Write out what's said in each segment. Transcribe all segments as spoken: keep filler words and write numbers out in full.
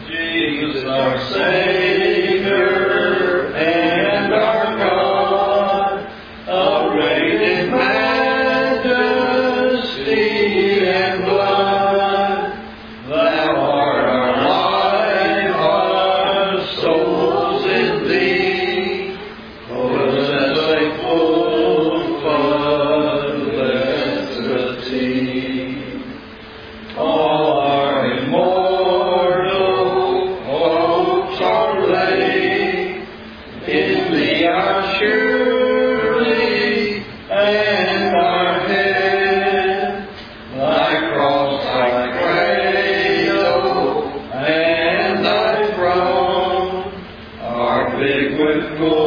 Jesus our Savior and our God, arrayed in majesty and blood, Thou art our life, our souls in Thee, possess a full felicity. All our immortal hopes are laid in Thee, our surety and our head. Thy cross, Thy cradle, and Thy throne are big with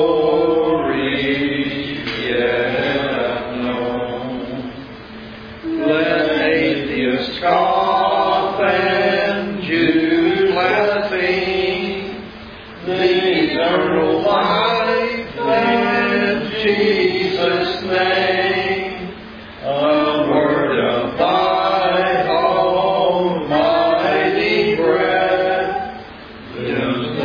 glory yet known. Let atheists scoff and Jews blaspheme the eternal life and Jesus' name. A word of Thy almighty breath fills the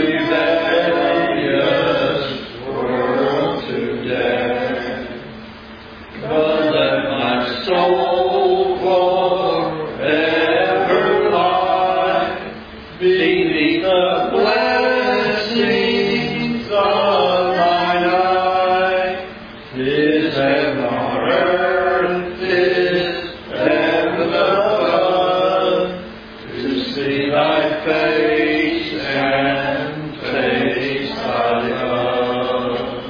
rebellious world to death. But let my soul forever lie beneath the blessings of Thine eye. 'Tis heaven on earth, 'tis heaven above, to see Thy face and taste Thy love.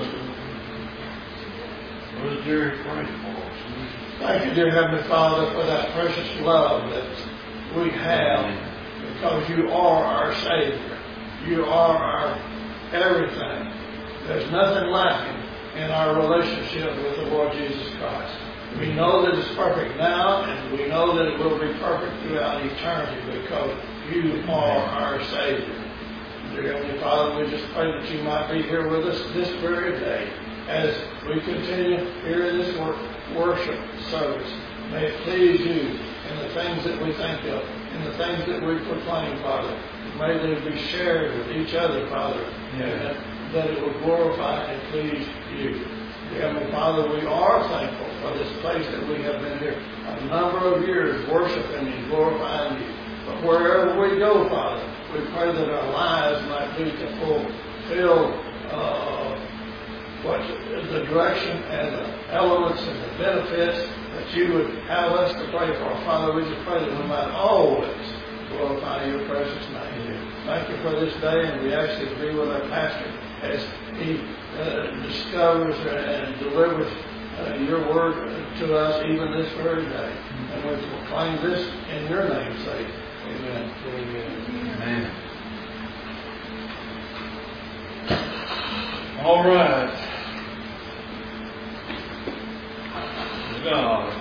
What is Jerry praying for? Thank you, dear Heavenly Father, for that precious love that we have, because You are our Savior. You are our everything. There's nothing lacking in our relationship with the Lord Jesus Christ. We know that it's perfect now, and we know that it will be perfect throughout eternity, because You are our Savior. Dear Heavenly Father, we just pray that You might be here with us this very day as we continue here in this wor- worship service. May it please You in the things that we think of, in the things that we proclaim, Father. May they be shared with each other, Father, and that it will glorify and please You. Dear Heavenly Father, we are thankful for this place that we have been here a number of years worshiping and glorifying You. But wherever we go, Father, we pray that our lives might be to fulfill uh, what the direction and the elements and the benefits that You would have us to pray for. Father, we just pray that we might always glorify Your precious name. Thank You for this day, and we ask You to be with our pastor as he uh, discovers and delivers uh, Your word to us even this very day. And we proclaim this in Your name's sake. Amen. Amen. All right. God,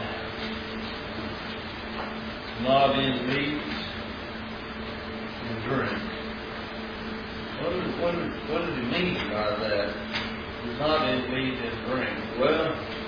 not in meat and drink. What, is, what, is, what does he mean by that? It's not in meat and drink. Well,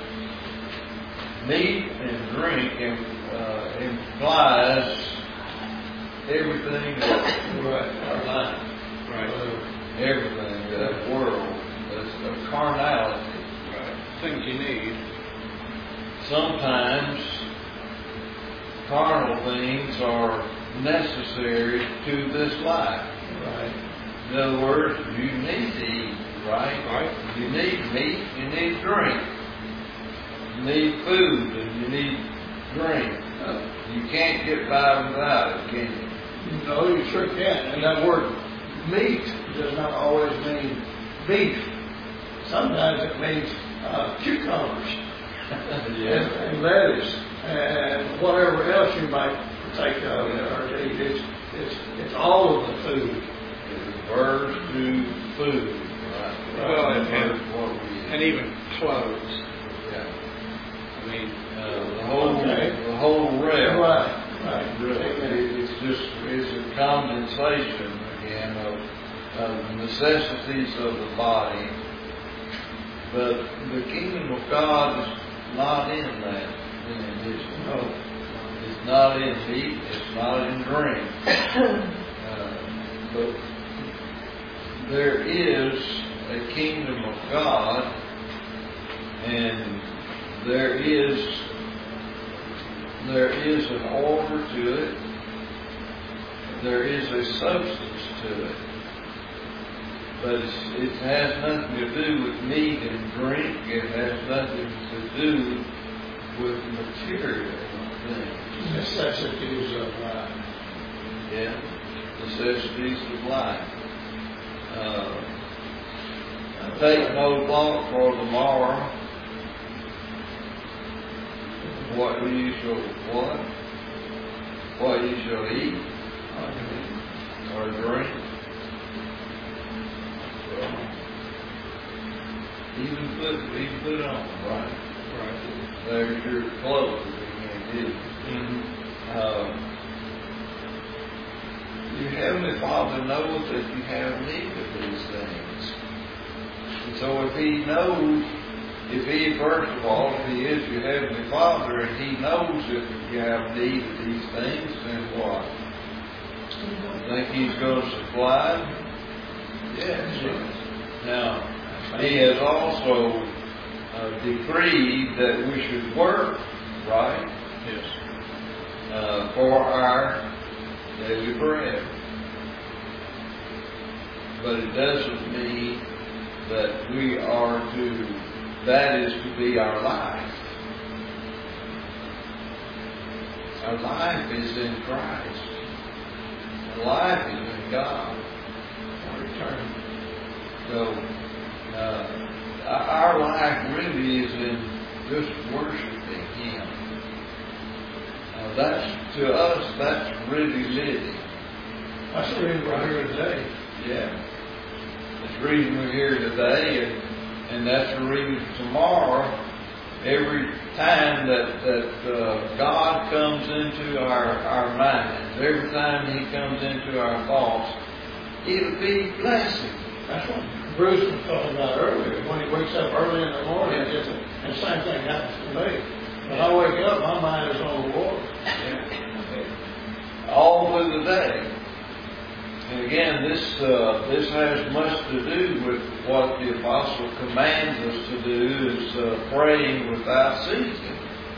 meat and drink uh, implies everything that's right, our life. Right. Uh, everything, that world, that's of carnality. Right. Things you need. Sometimes carnal things are necessary to this life. Right. In other words, you need to eat, right? Right. You need meat, you need drink. You need food and you need drink. Uh, you can't get by without it, can you? No, you sure can. And that word meat does not always mean beef. Sometimes it means uh, cucumbers. Yes. and, and lettuce and whatever else you might take of it or eat. It's, it's, it's all of the food. It refers to food. Right. Well, and, and, what we and even clothes. Yeah. I mean, uh, the whole okay. the whole realm. Right. Right. Really, it's just it's a condensation again of, of the necessities of the body. But the kingdom of God is not in that. It's, no, it's not in meat. It's not in drink. Uh, the kingdom of God, and there is there is an order to it. There is a substance to it. But it's, it has nothing to do with meat and drink. It has nothing to do with material things. Necessities of life. Yeah, necessities of life. Uh, take no thought for tomorrow. What you shall what? What you shall eat or drink. Well, even put even put on, right? Right. There's your clothes that you can do. Mm-hmm. Uh, your Heavenly Father knows that you have need of these things. And so if He knows, if He, first of all, if He is your Heavenly Father and He knows that you have need of these things, then what? Think He's going to supply them? Yes. Now, He has also uh, decreed that we should work, right? Yes. Uh, for our daily bread. But it doesn't mean that we are to, that is to be our life. Our life is in Christ. Our life is in God. Our eternity. So, uh, our life really is in just worshiping Him. Uh, that's, to us, that's really living. That's the reason we're here today. Yeah. That's the reason we're here today, and, and that's the reason tomorrow, every time that, that uh, God comes into our, our minds, every time He comes into our thoughts, it'll be blessing. That's what Bruce was talking about earlier. When he wakes up early in the morning, it's a, and the same thing happens to me. When I wake up, my mind is on the Lord. Yeah. All through the day. And again, this uh, this has much to do with what the Apostle commands us to do, is uh, praying without ceasing.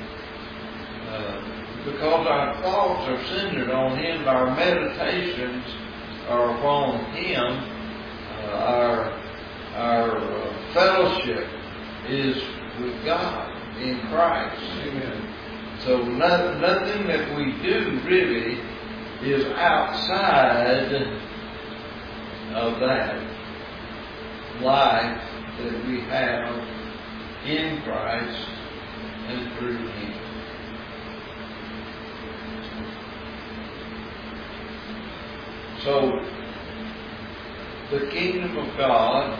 Uh, because our thoughts are centered on Him, our meditations are upon Him, uh, our our uh, fellowship is with God in Christ. Amen. So no, nothing that we do really is outside of that life that we have in Christ and through Him. So the kingdom of God,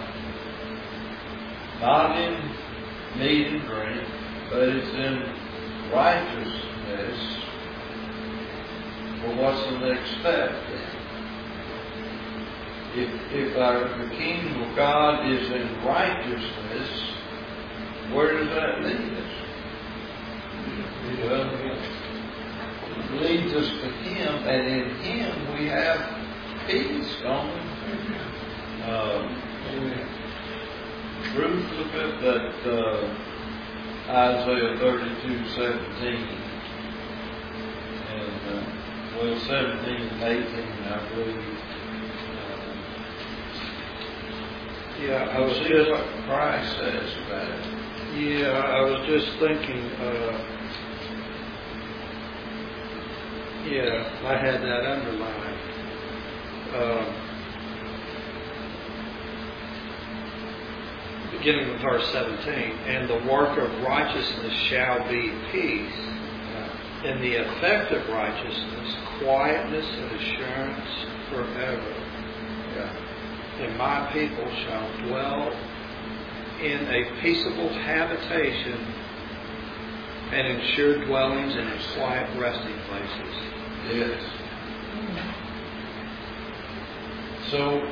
not in meat and drink, but it's in righteousness. Well, what's the next step then? If, if our, the kingdom of God is in righteousness, where does that lead us? Well, it leads us to Him, and in Him we have peace, don't we? Um, Ruth, look at that uh, Isaiah thirty-two seventeen. And, uh, well, seventeen and eighteen, I believe. Uh, Yeah, I was see just what Christ says about it. yeah, I was just thinking. Uh, yeah, I had that underlined. Uh, beginning with verse seventeen, and the work of righteousness shall be peace, and the effect of righteousness, quietness and assurance forever. Yeah. And my people shall dwell in a peaceable habitation and in sure dwellings and in quiet resting places. Yes. So,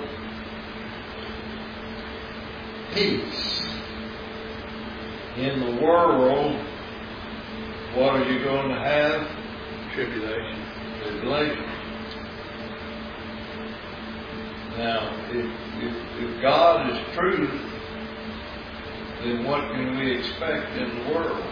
peace. In the world, what are you going to have? Tribulation. Tribulation. Now, if, if, if God is truth, then what can we expect in the world?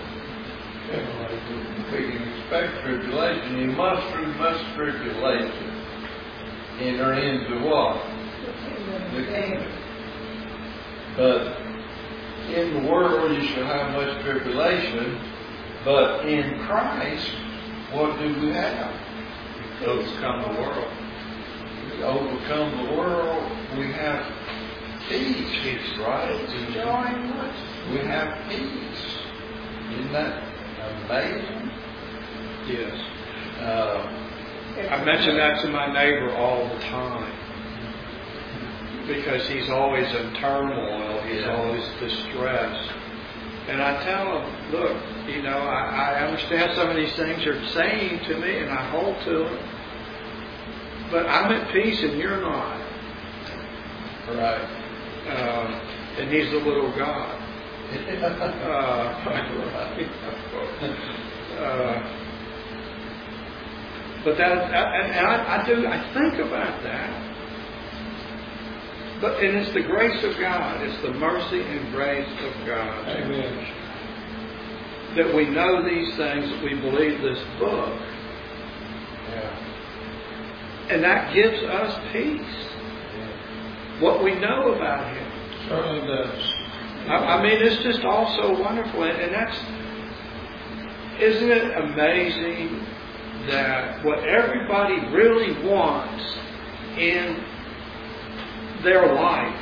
We can expect tribulation. You must, through much tribulation, enter into what? The kingdom. But in the world you shall have much tribulation, but in Christ, what do we have? We overcome the world. We overcome the world. We have peace. Peace, right? Joy. We have peace. Isn't that amazing? Yes. Uh, I mention that to my neighbor all the time. Because he's always in turmoil, he's Yeah. always distressed. And I tell him, look, you know, I, I understand some of these things you're saying to me, and I hold to them. But I'm at peace and you're not. right. Uh, and he's the little God. Uh, uh, but that, and, and I, I do, I think about that. But and it's the grace of God, it's the mercy and grace of God. Amen. That we know these things, that we believe this book. Yeah. And that gives us peace. What we know about Him. Certainly does. I, I mean, it's just all so wonderful. And that's, isn't it amazing that what everybody really wants in their life,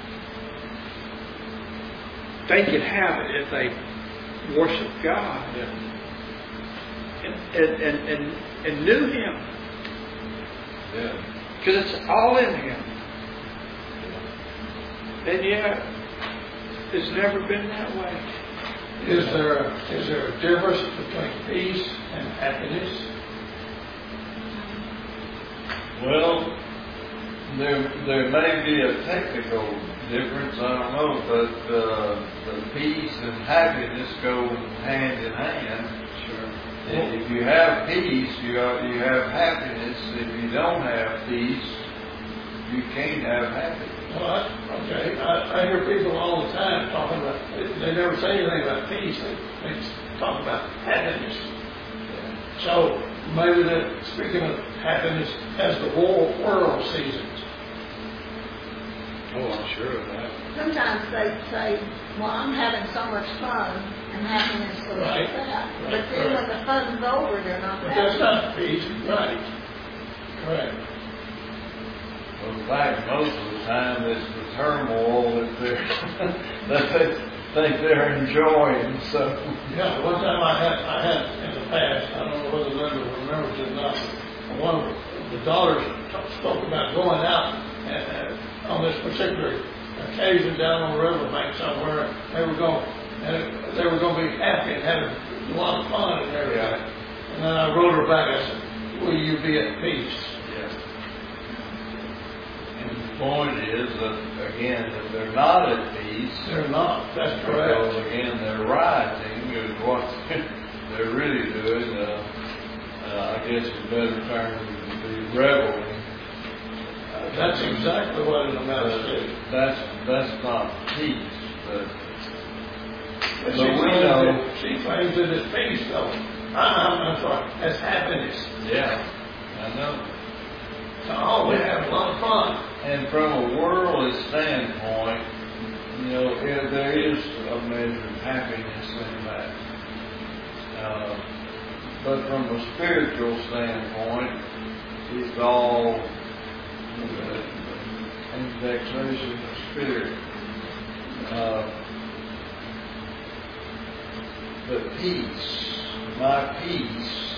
they could have it if they worship God. Yeah. And, and, and, and, and knew Him. Yeah. Because it's all in Him. And yet, it's never been that way. Is there a, is there a difference between peace and happiness? Well, there there may be a technical difference, I don't know, but uh, the peace and happiness go hand in hand. Sure. If you have peace, you are, you have happiness. If you don't have peace, you can't have happiness. Well, I, okay, I, I hear people all the time talking about, they never say anything about peace, they, they just talk about happiness. So maybe they're speaking of happiness as the world, world sees it. Oh, I'm sure of that. Sometimes they say, well, I'm having so much fun, and happiness goes Right. with that. Right. But then when the fun's over, they're not But happy. that's not peace, right? Correct. Well, in fact, most of the time it's the turmoil that they're that they think they're enjoying. So Yeah, one time I had, I had in the past, I don't know whether Linda remembers it or not, but one of the daughters t- spoke about going out and, uh, on this particular occasion down on the riverbank somewhere. They were going, and they were going to be happy and having a lot of fun and everything. Yeah. And then I wrote her back. I said, "Will you be at peace?" yeah. And the point is that again, if they're not at peace, They're not. That's because correct. again they're rioting is what they're really doing. Uh, uh, I guess it's better term to be reveling. That's exactly what it amounts to. That's that's not peace, but But But she we claims know- that, she claims it as peace, though. I'm, I'm sorry, as happiness. yeah, I know. So, oh, we have a lot of fun. And from a worldly standpoint, you know, there there is a measure of happiness in that. Uh, but from a spiritual standpoint, it's all uh, indexation of spirit. Uh, but peace, my peace,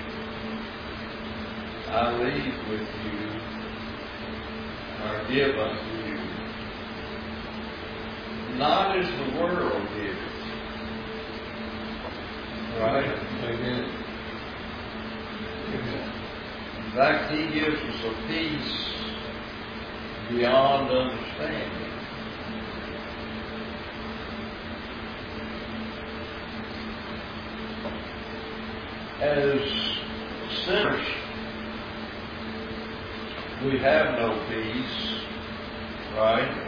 I leave with you, or give unto you, not as the world gives. Right? Amen. Amen. In fact, He gives us a peace beyond understanding. As sinners, we have no peace, right?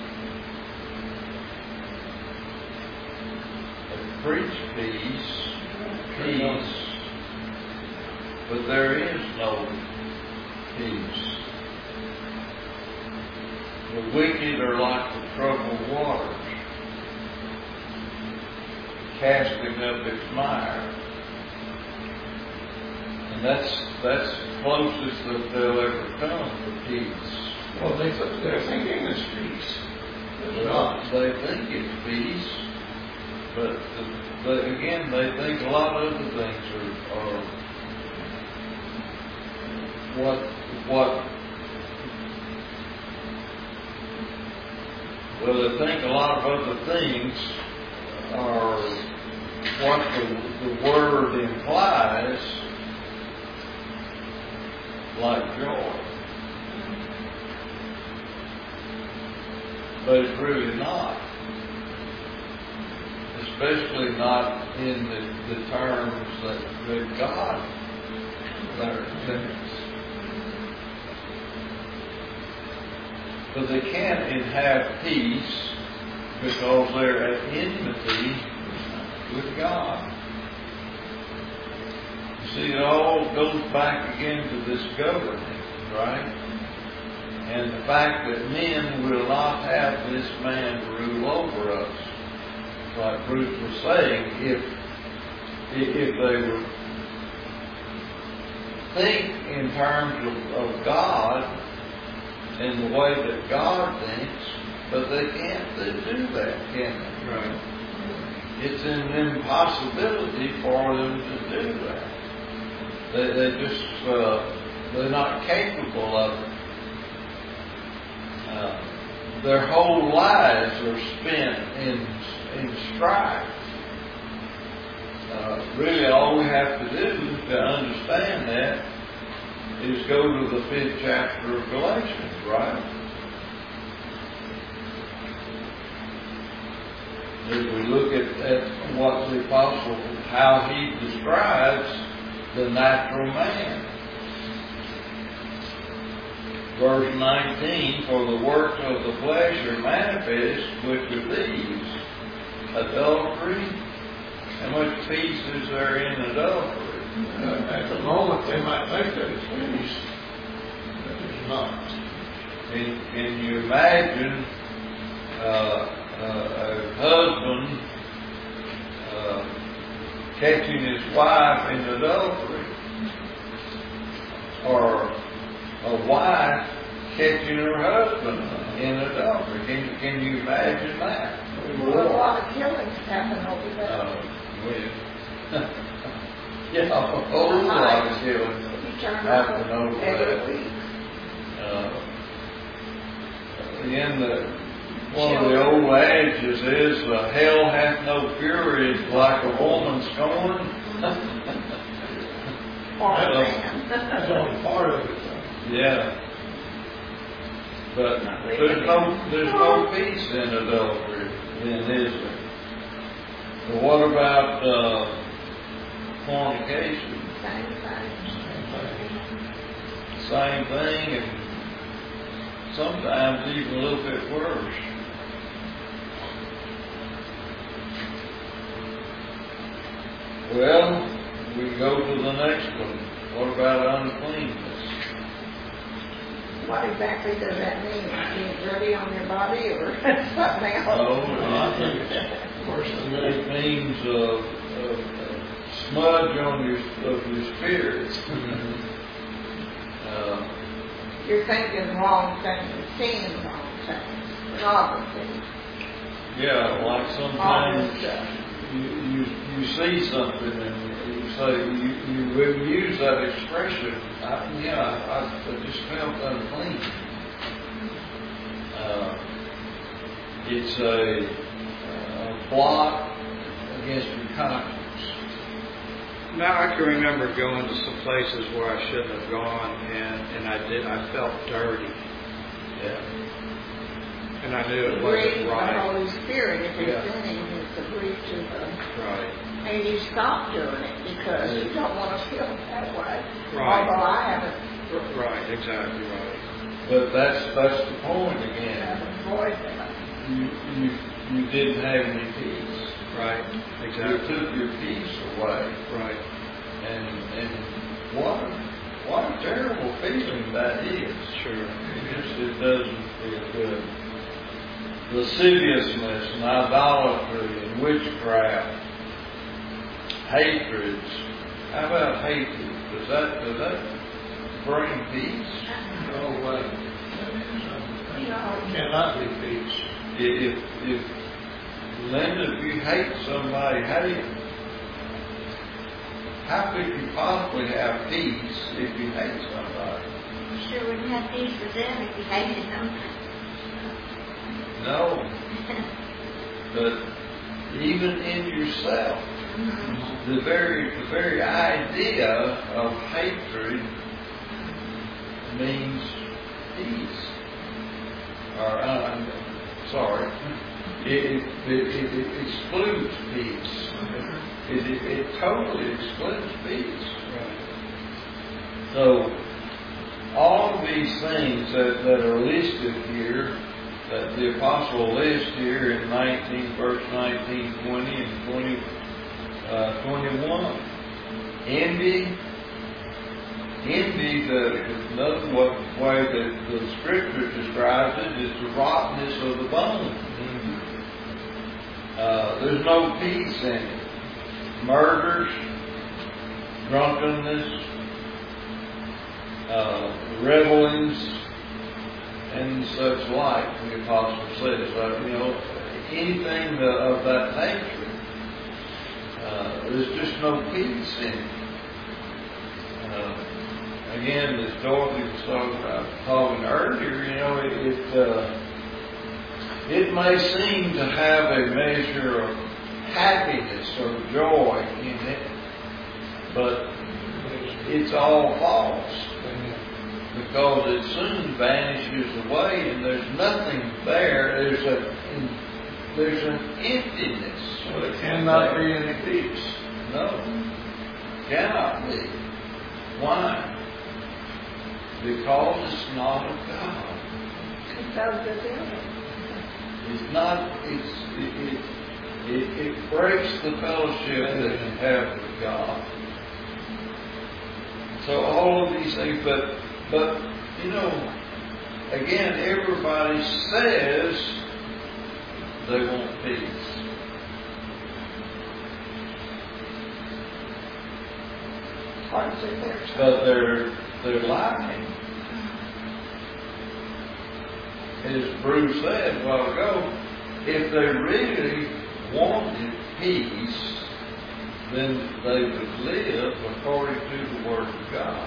They preach peace, peace, but there is no peace. The wicked are like the troubled waters, casting up its mire. And that's that's the closest that they'll ever come to peace. Well, they, they're thinking it's peace. It's Well, not. they think it's peace, but, but again, they think a lot of other things are, are what what. Well, they think a lot of other things are what the, the word implies, like joy. But it's really not. Especially not in the, the terms that, that God thinks. But they can't have peace because they're at enmity with God. You see, it all goes back again to this governing, right? And the fact that men will not have this man rule over us. Like Bruce was saying, if if they would think in terms of, of God in the way that God thinks, but they can't do that, can they? Right. It's an impossibility for them to do that. They, they just, uh, they're not capable of it. Uh, their whole lives are spent in, in strife. Uh, really, all we have to do to understand that is go to the fifth chapter of Galatians, right? As we look at, at what the apostle, how he describes the natural man. Verse nineteen, for the works of the flesh are manifest, which are these: adultery. How much peace is there in adultery? Uh, at the moment, they might think that it's finished, but it's not. Can, can you imagine uh, uh, a husband uh, catching his wife in adultery, or a wife catching her husband in adultery? Can, can you imagine that? Well, a lot of killings happen over there. Uh, well, yeah, a whole lot of killings You turn happen around over every that. week. Uh, again, the, one of the old adages is, uh, hell hath no fury like a woman scorned. Or a Well, man. That's only part of it, though. Yeah. But there's no, there's no peace in adultery, then, is there? But what about uh, fornication? Same thing. Same thing, and sometimes even a little bit worse. Well, we can go to the next one. What about uncleanness? What exactly does that mean? Being dirty on your body or something else? No, I think it's worse than that. it means uh, uh, smudge on your of your spirits. uh, You're thinking wrong things and seeing wrong things. Pornography. yeah, like All sometimes this stuff. you, you you see something and you say you you will use that expression. I, yeah, I, I just felt unclean. Uh, it's a, a blot against your conscience. Now I can remember going to some places where I shouldn't have gone, and, and I did. I felt dirty, Yeah. and I knew it Grieve wasn't the right. Holy Spirit if it's Yeah. sinning, it's a grief to the... Right. And you stop doing it because you don't want to feel that way. Right. Although I haven't. Right. Exactly right. but that's that's the point again. Avoid that. You you you didn't have any peace. Right. You Exactly. took your peace away, Right. and and what a, what a terrible feeling that is. Sure. It just it doesn't feel good. Lasciviousness and idolatry and witchcraft, hatreds. How about hatred? Does that does that bring peace? No way. You know, Cannot be peace. If if Linda, if you hate somebody, how do you how could you possibly have peace if you hate somebody? You sure wouldn't have peace with them if you hated them. No. But even in yourself, the very the very idea of hatred means peace. Or uh, sorry, it, it, it, it excludes peace. It, it, it totally excludes peace. So all of these things that, that are listed here, that the apostle lists here in nineteen, verse nineteen, twenty, and twenty, uh, twenty-one. Envy, envy, the another way that the Scripture describes it is the rottenness of the bone. Uh, there's no peace in it. Murders, drunkenness, uh, revelings, and such like, the apostle says. Uh, you know, anything of that nature, uh, there's just no peace in it. Uh, again, as Dorothy was talking, uh, talking earlier, you know, it it, uh, it may seem to have a measure of happiness or joy in it, but it's all false. Because it soon vanishes away, and there's nothing there. There's a there's an emptiness. So there cannot be any peace. No, cannot be. Why? Because it's not of God. it's of the devil. It's not. It's it it, it, it breaks the fellowship that you have with God. So all of these things, but. But, you know, again, everybody says they want peace. Hard to say there. But they're, they're lying. As Bruce said a while ago, if they really wanted peace, then they would live according to the Word of God.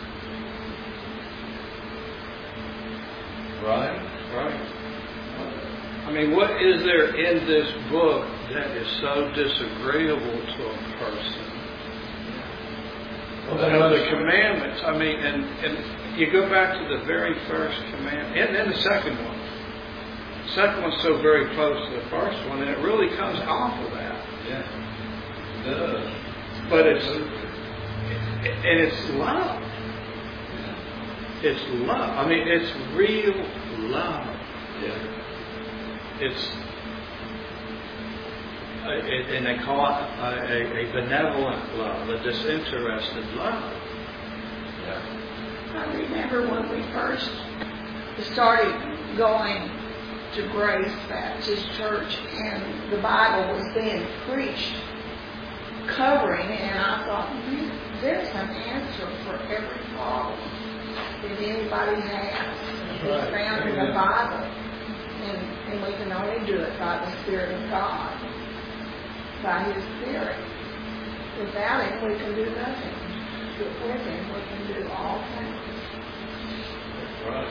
Right? Right. I mean, what is there in this book that is so disagreeable to a person? Well, Well, the commandments, I mean, and, and you go back to the very first commandment, and then the second one. The second one's so very close to the first one, and it really comes off of that. Yeah. It does. But it's, and it's love. It's love. I mean, it's real love. Yeah. It's, uh, it, and they call it a, a, a benevolent love, a disinterested love. Yeah. I remember when we first started going to Grace Baptist Church and the Bible was being preached, covering, and I thought, hmm, there's an answer for every problem that anybody has. It's right. found in the Bible. And, and we can only do it by the Spirit of God, by His Spirit. Without Him, we can do nothing. But with Him, we can do all things. That's right.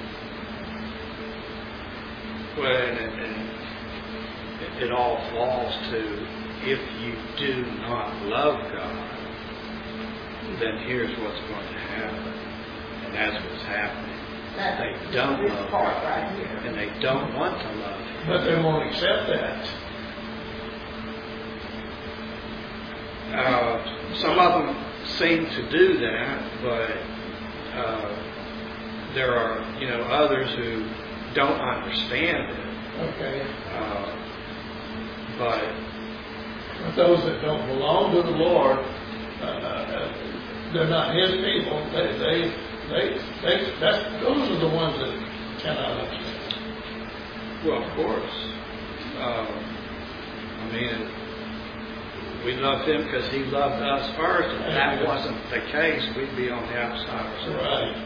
Well, and, and, and it, it all falls to, if you do not love God, then here's what's going to happen. And that's what's happening. That's They don't this love part God. right here. And they don't want to love Him. But they won't accept that. Uh, some of them seem to do that, but uh, there are, you know, others who don't understand it. Okay. Uh, but But those that don't belong to the Lord, uh, they're not His people. They, they, they, they, that's, those are the ones that cannot understand. well, of course, um, I mean, we loved Him because He loved us first. If that wasn't the case, we'd be on the outside ourselves. Right.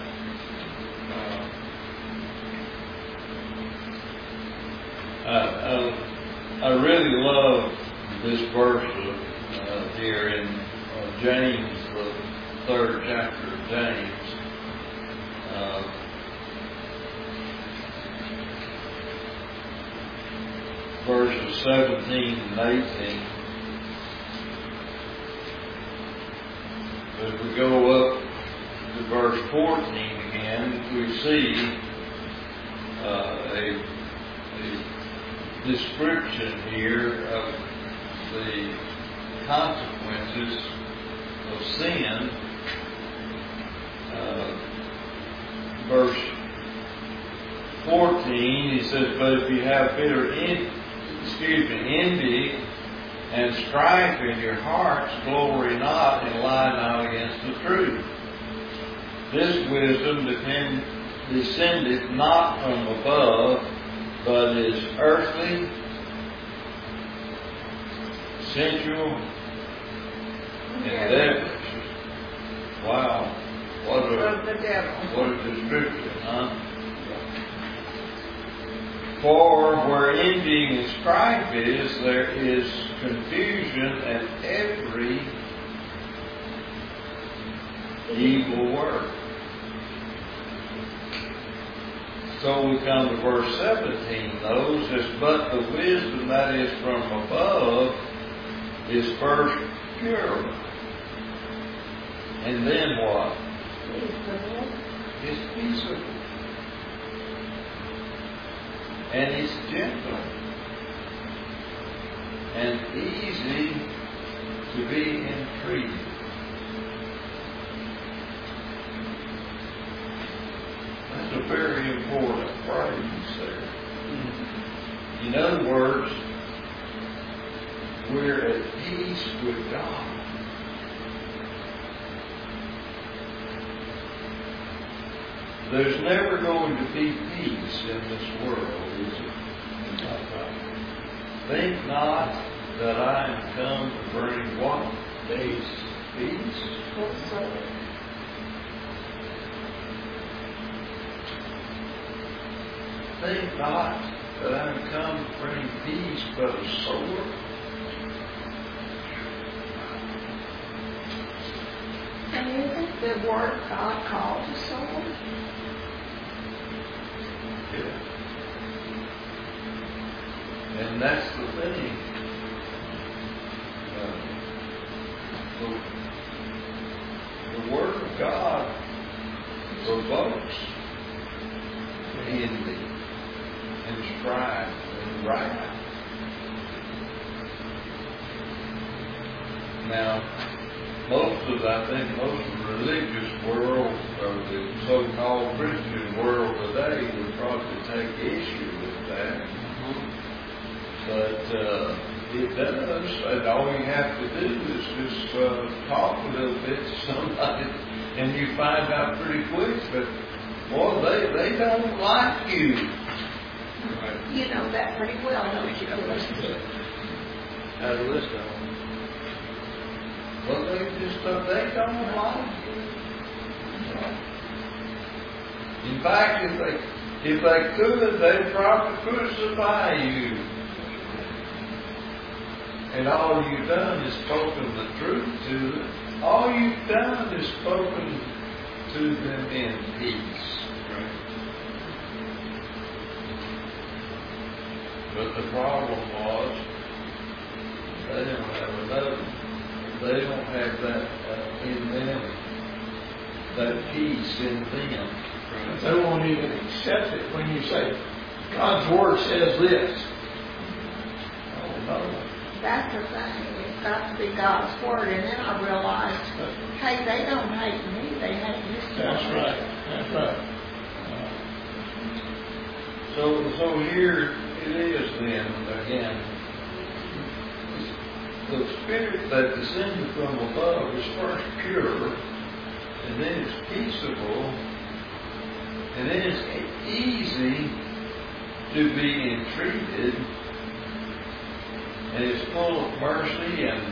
Uh, I, I, I really love this verse uh, here in uh, James, the third chapter of James. Uh, verses seventeen and eighteen. As we go up to verse fourteen again, we see uh, a, a description here of the consequences of sin. Uh, verse fourteen, he says, "But if you have bitter en- excuse me, envy and strife in your hearts, glory not and lie not against the truth. This wisdom depend, descendeth not from above, but is earthly, sensual, and devilish." Wow. What a, Of the devil. what a description, huh? For where envying and strife is, there is confusion and every evil work. So we come to verse seventeen, though, it says, "But the wisdom that is from above is first pure." And then what? It's peaceable. And it's gentle. And easy to be entreated. That's a very important phrase there. In other words, we're at peace with God. There's never going to be peace in this world, is it? Think not that I am come to bring what? Peace. Peace? Think not that I am come to bring peace, but a sword. And isn't the Word of God called a sword? Yeah. And that's the thing. Uh, the, the Word of God provokes envy and strife and wrath. Now, most of, I think, most of the religious world, or the so-called Christian world today, would probably take issue with that. But uh, it does, and all you have to do is just uh, talk a little bit to somebody, and you find out pretty quick that, boy, they, they don't like you. You know that pretty well, don't you? had a list of them. Well, they just, uh, they don't like you. In fact, if they, if they could, they'd probably crucify you. And all you've done is spoken the truth to them. All you've done is spoken to them in peace. Right? But the problem was, they don't have enough. They don't have that uh, in them, that peace in them. They won't even accept it when you say, God's Word says this. Oh, no. That's the thing. It's got to be God's Word. And then I realized, hey, they don't hate me. They hate this That's Word. right. That's right. So, so here it is then, again. The spirit that descended from above is first pure, and then it's peaceable, and then it's easy to be entreated, and it's full of mercy and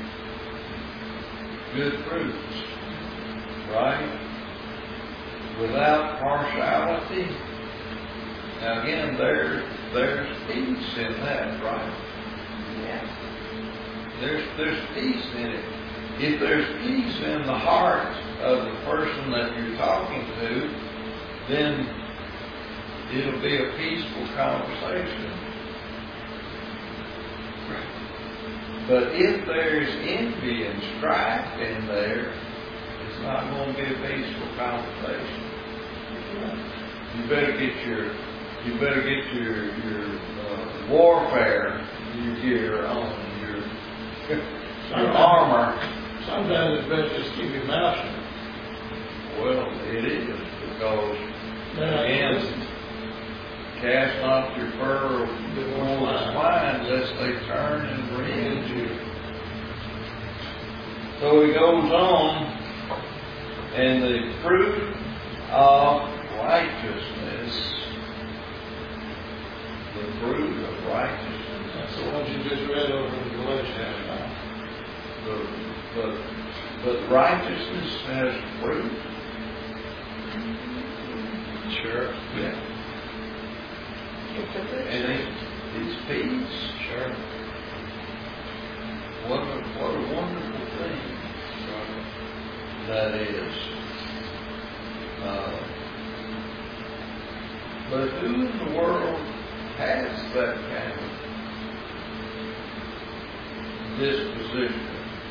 good fruits, right? Without partiality. Now again, there, there's peace in that, right? Yes. There's, there's peace in it. If there's peace in the heart of the person that you're talking to, then it'll be a peaceful conversation. But if there's envy and strife in there, it's not going to be a peaceful conversation. You better get your, you better get your your uh, warfare your gear on, your your armor. Sometimes it's best just keep your mouth shut. Well, it is because Yeah. again, cast not your fur before the swine, lest they turn and rend you. So he goes on, and the fruit of righteousness, the fruit of righteousness. That's the ones you just read over in Galatians. But, but, but righteousness has fruit. Sure. Yeah. It's a good And thing. it's, it's peace. Sure. What a, what a wonderful thing that is. Uh, but who in the world has that kind of disposition?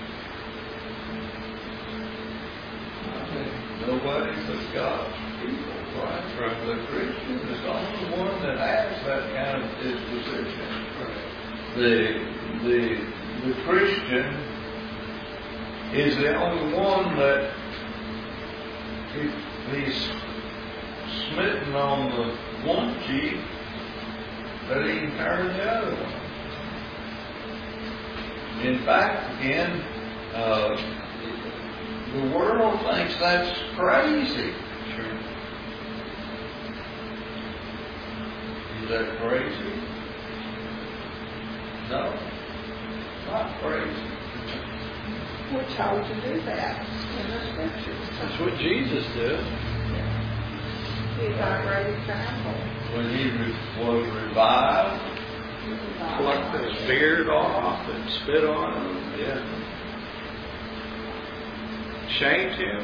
Nobody but God's people, right? Right. The Christian is the only one that has that kind of disposition. Right. The the the Christian is the only one that if he's smitten on the one cheek, that he can turn the other one. In fact, again, uh, the world thinks that's crazy. Sure. Is that crazy? No, not crazy. We're told to do that in the scriptures. That's what Jesus did. He's our great example. When he re- was revived, Plucked his beard off and spit on him. yeah, Shamed him.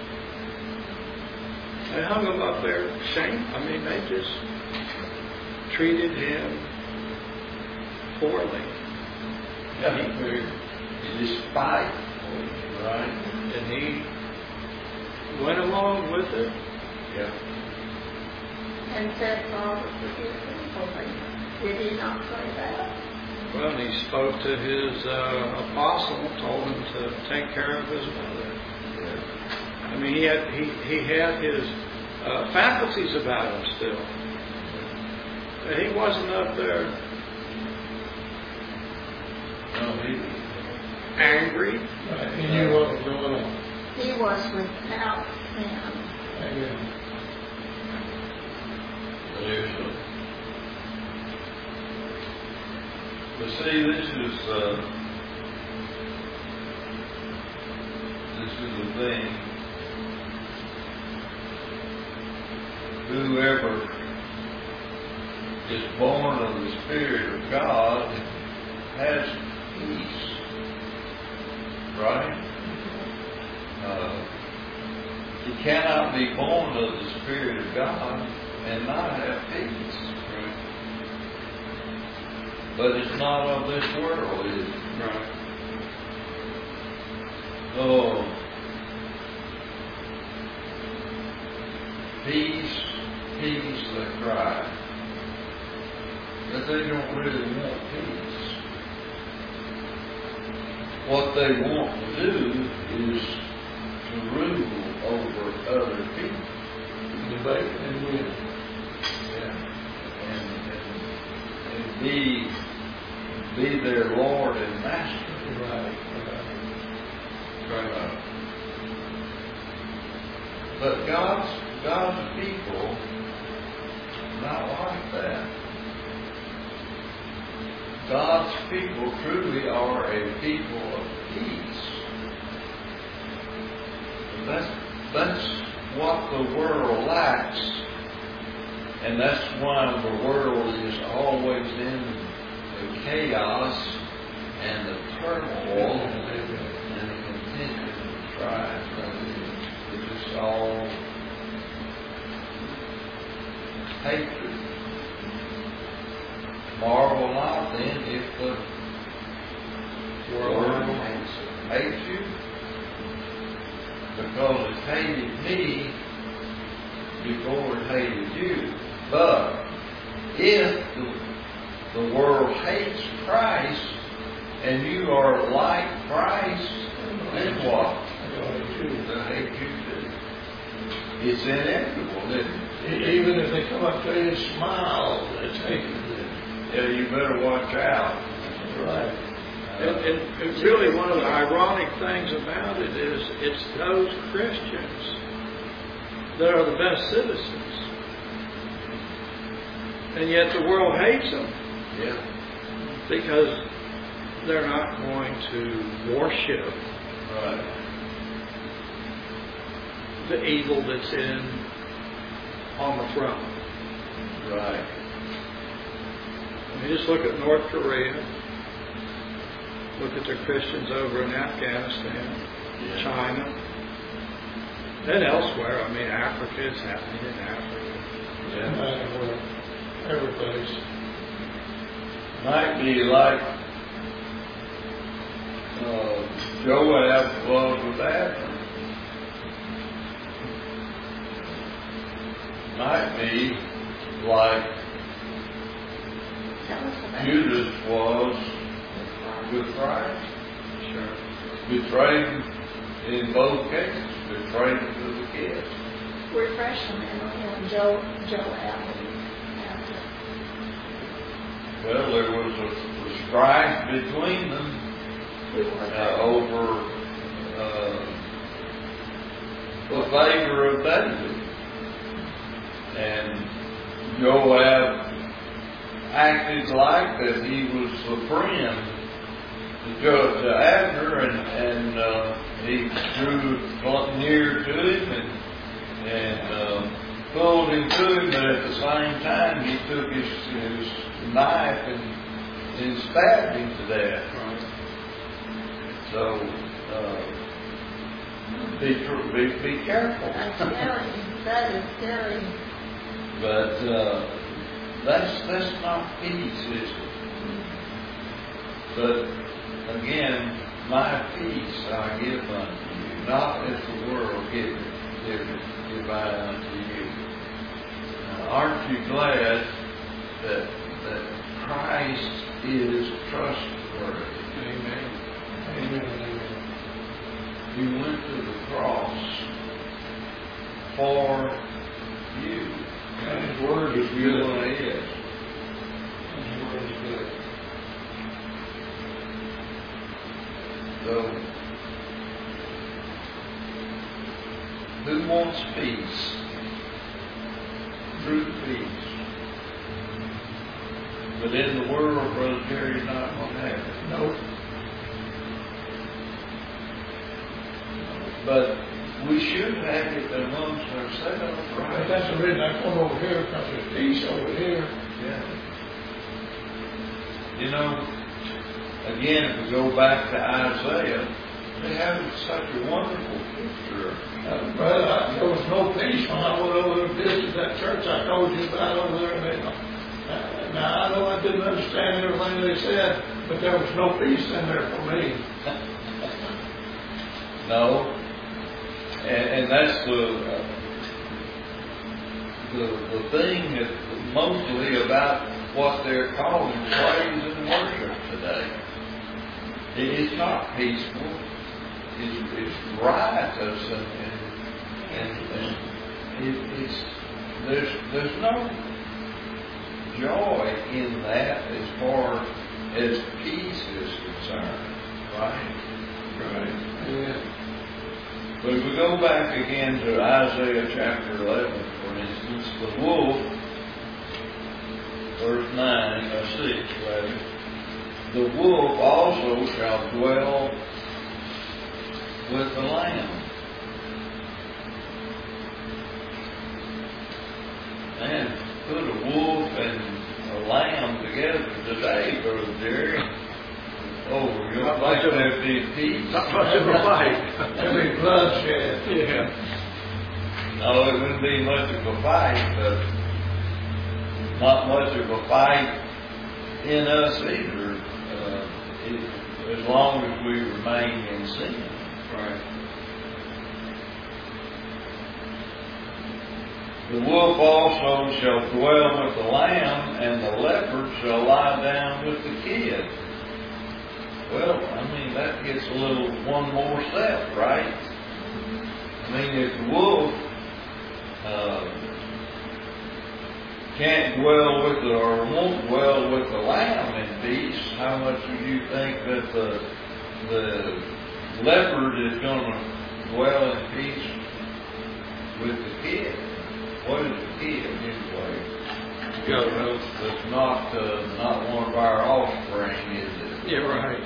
They hung him up there. Shamed. I mean, they just treated him poorly. yeah, very despiteful, right? And he went along with it. Yeah. And said, Father, forgive them for me. Did he not say that? Well, and he spoke to his uh, apostle, told him to take care of his mother. I mean, he had he, he had his uh, faculties about him still. And he wasn't up there No, he, angry. Right. He knew what was going on. He was without sin. Amen. there's a, but see, this is, uh, this is the thing. Whoever is born of the Spirit of God has peace, right? Uh, you cannot be born of the Spirit of God and not have peace. But it's not of this world, is it? Right. Oh, peace, peace that cry. But they don't really want peace. What they want to do is to rule over other people. Debate and win. Yeah. be be their Lord and Master. Right. Right. Uh, but God's God's people not like that. God's people truly are a people of peace. That's that's what the world lacks, and that's why the world is always in the chaos and the turmoil and the contention and strife. It's just all hatred. Marvel not then if the world hates you, because it hated me before it hated you. But if the, the world hates Christ and you are like Christ, then what? They'll hate you too. It's inevitable, isn't it? Even if they come up to you and smile, it's hatred. Yeah, you better watch out. Right. And, and, and really one of the ironic things about it is it's those Christians that are the best citizens. And yet the world hates them. Yeah. Because they're not going to worship Right. the evil that's in on the throne. Right. I mean, just look at North Korea. Look at the Christians over in Afghanistan, Yeah. China, and elsewhere. I mean, Africa, it's happening in Africa. Yeah. No matter where, every place. Might be like uh, Joab was with Abner. Might be like Tell us about Judas was with Christ. Sure. Betrayed him in both cases. Betrayed him to the kiss. Refresh the memory on Joe, Joe Allen. Well, there was a, a strife between them uh, over uh, the favor of David. And Joab acted like that he was the friend to, Jo- to Abner, and, and uh, he drew near to him and, and uh, pulled him to him, but at the same time he took his, his knife and, and stabbed him to death. So uh, be, be be careful. That's scary. That is scary. But uh, that's that's not peace, is it? But again, my peace I give unto you, not as the world giveth, giveth, give I unto you. Now, aren't you glad that that Christ is trustworthy? Amen. Amen. He went to the cross for you. And His word is You good. and is. His word is good. So, who wants peace? True peace. But in the world, Brother Jerry's not going to have it. Nope. But we should have it amongst ourselves, But right? that's the reason I come over here, because there's peace over here. Yeah. You know, again, if we go back to Isaiah, they have such a wonderful picture. Uh, brother, I, there was no peace when I went over and visited that church I told you about over there. And they, uh, now, I know I didn't understand everything they said, but there was no peace in there for me. No. And, and that's the, uh, the the thing that mostly about what they're calling praise and worship today. It, it's not peaceful. It's, it's riotous, and and, and, and it, it's there's there's no joy in that as far as peace is concerned, right? Right. Yeah. But if we go back again to Isaiah chapter eleven, for instance, the wolf, verse nine, or six rather, the wolf also shall dwell with the lamb. Man, put a wolf and a lamb together today, Brother Jerry. Oh, you're not much of a big peace. Not much of a fight. There'll be bloodshed. Yeah. No, it wouldn't be much of a fight, but not much of a fight in us either, uh, it, as long as we remain in sin. Right. The wolf also shall dwell with the lamb, and the leopard shall lie down with the kid. Well, I mean, that gets a little one more step, right? I mean, if the wolf uh, can't dwell with the, or won't dwell with the lamb in peace, how much do you think that the the leopard is going to dwell in peace with the kid? What is the kid anyway? Goat. It's not uh, not one of our offspring, is it? Yeah, right.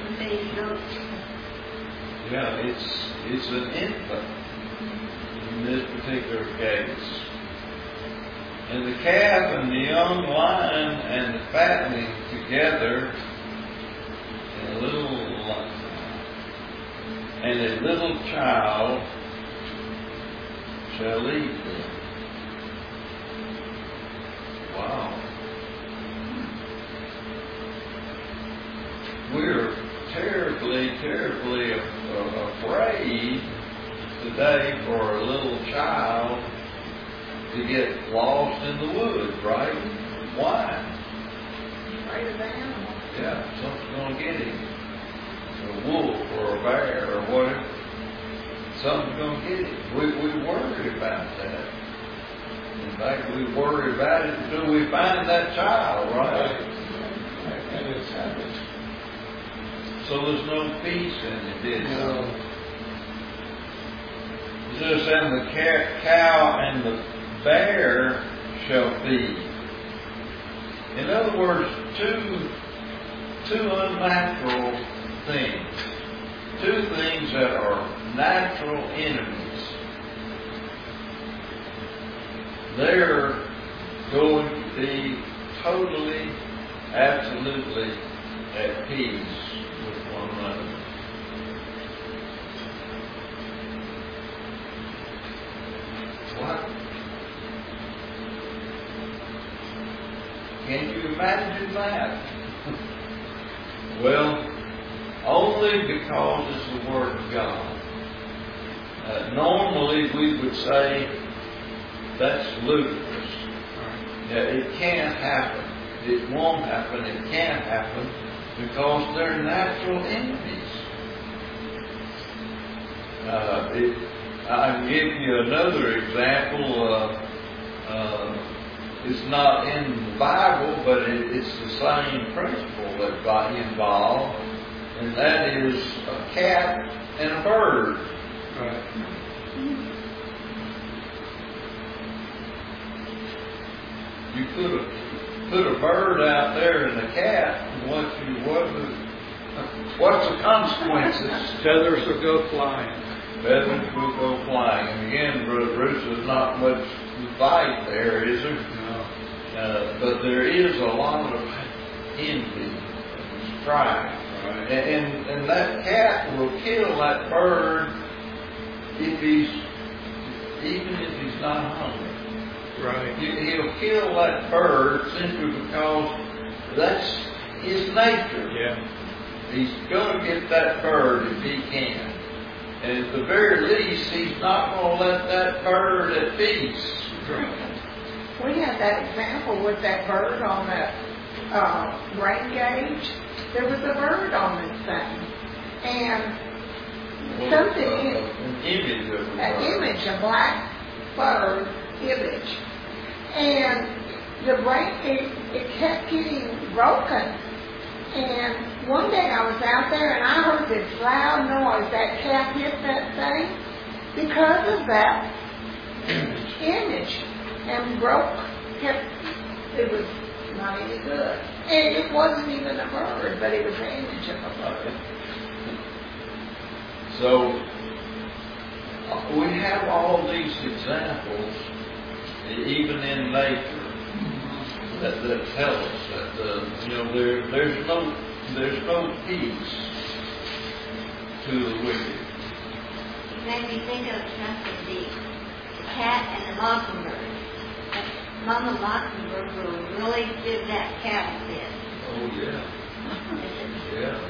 Yeah, it's it's an infant in this particular case. And the calf and the young lion and the fattening together, and a little and a little child shall eat them. Wow. We're terribly, terribly afraid today for a little child to get lost in the woods, right? Why? Afraid of the animal. Yeah, something's going to get him. A wolf or a bear or whatever. Something's going to get him. We, we worry about that. In fact, we worry about it until we find that child, right? And it's happened. So there's no peace in it, is there? No. It says, and the cow and the bear shall feed. In other words, two, two unnatural things. Two things that are natural enemies. They're going to be totally, absolutely at peace with one another. What? Can you imagine that? Well, only because it's the Word of God. Uh, normally we would say that's ludicrous. Yeah, it can't happen. It won't happen. It can't happen because they're natural enemies. Uh, it, I can give you another example. Uh, uh, it's not in the Bible, but it, it's the same principle that's involved, and that is a cat and a bird. Right. You put a put a bird out there and a cat, and what you what what's the consequences? Feathers will go flying. Feathers will go flying. And again, Brother Bruce, there's not much fight there, is there? No. Uh, but there is a lot of envy, strife, Right. and, and and that cat will kill that bird if he's even if he's not hungry. Right. He'll kill that bird simply because that's his nature. Yeah. He's going to get that bird if he can. And at the very least, he's not going to let that bird at peace. We had that example with that bird on that uh, rain gauge. There was a bird on this thing. And Well, something uh, in an image of a an bird. image, a black bird image. And the brain, it, it kept getting broken. And one day I was out there and I heard this loud noise. That cat hit that thing because of that Image. image and broke. Kept, it was not any good. And it wasn't even a bird, but it was an image of a bird. So uh, we have all these examples, even in nature, that, that tell us that uh, you know there there's no there's no peace to the wicked. It made me think of something, the, the cat and the mockingbird. Mama Mockingbird will really give that cat a bit. Oh yeah, yeah.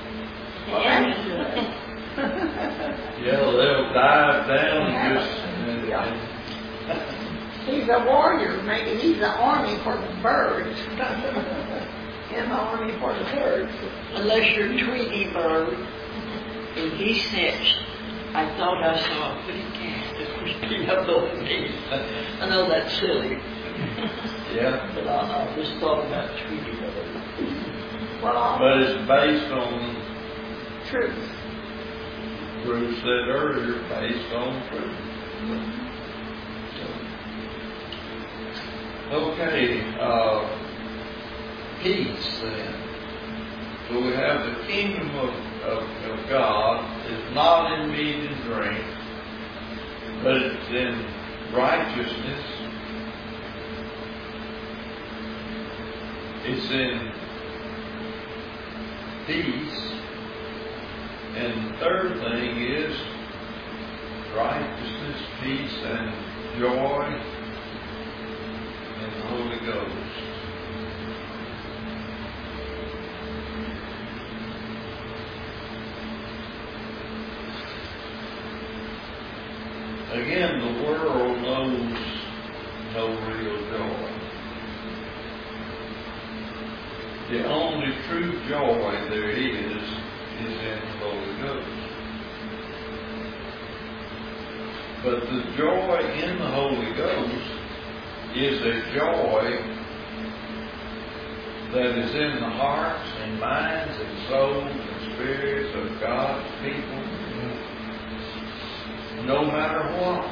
Yeah. Yeah, they'll dive down and just. And, and He's a warrior. Maybe he's the army for the birds. And the army for the birds. Unless you're Tweety Bird and he snitched. I thought I saw a pretty cat that was being up over me. I know that's silly. Yeah. But I, I just thought about Tweety Bird. Well, But it's based on, truth. Bruce said earlier, based on truth. Okay, uh, peace then. So we have the kingdom of, of, of God is not in meat and drink, but it's in righteousness. It's in peace. And the third thing is righteousness, peace, and joy in the Holy Ghost. Again, the world knows no real joy. The only true joy there is, is in the Holy Ghost. But the joy in the Holy Ghost is a joy that is in the hearts and minds and souls and spirits of God's people, no matter what.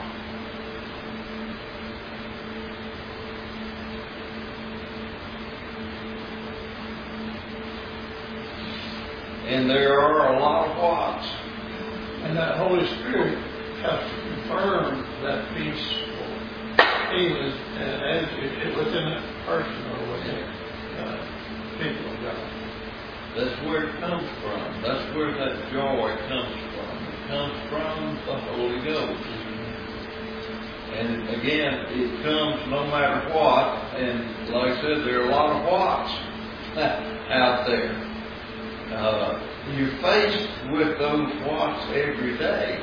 And there are a lot of whats. And that Holy Spirit has to confirm that peaceful feeling and attitude within that person or within uh, people of God. That's where it comes from. That's where that joy comes from. It comes from the Holy Ghost. And again, it comes no matter what. And like I said, there are a lot of whats out there. Uh, you're faced with those whats every day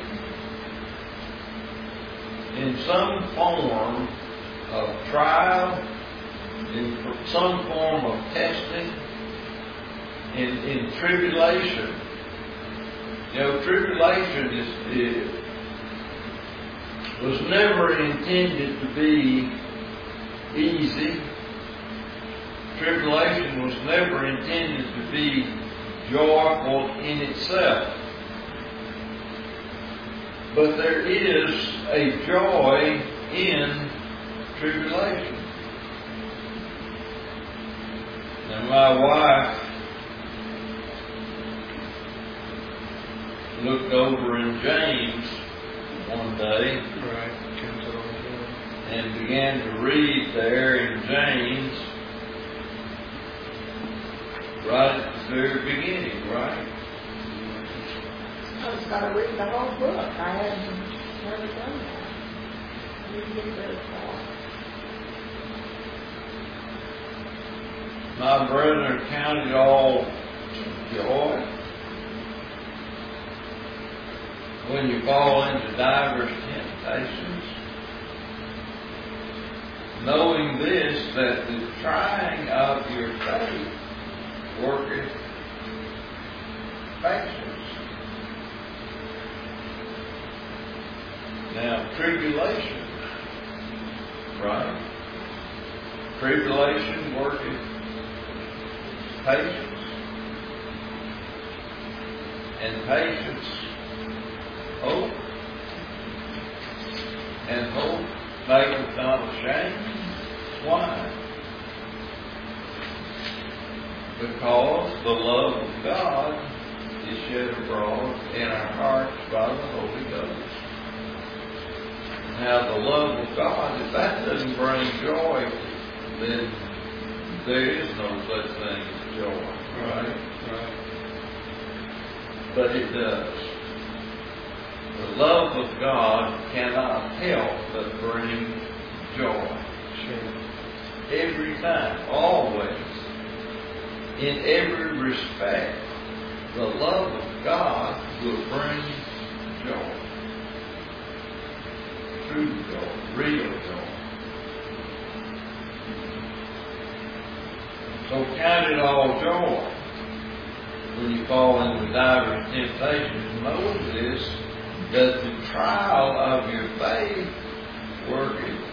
in some form of trial, in some form of testing, in, in tribulation. You know, tribulation is, is was never intended to be easy. Tribulation was never intended to be joyful in itself. But there is a joy in tribulation. Now my wife looked over in James one day and began to read there in James right at the very beginning, right? I was going to read the whole book. I hadn't never done that. I didn't get very far. My brethren, count it all joy when you fall into divers temptations, knowing this, that the trying of your faith worketh patience. Now, tribulation, right? tribulation worketh patience, and patience hope, and hope maketh not ashamed. Why? Because the love of God is shed abroad in our hearts by the Holy Ghost. Now, the love of God, if that doesn't bring joy, then there is no such thing as joy, right? Right. But it does. The love of God cannot help but bring joy. Sure. Every time, always, in every respect, the love of God will bring joy. True joy, real joy. So count it all joy when you fall into diverse temptations. Know this, that the trial of your faith worketh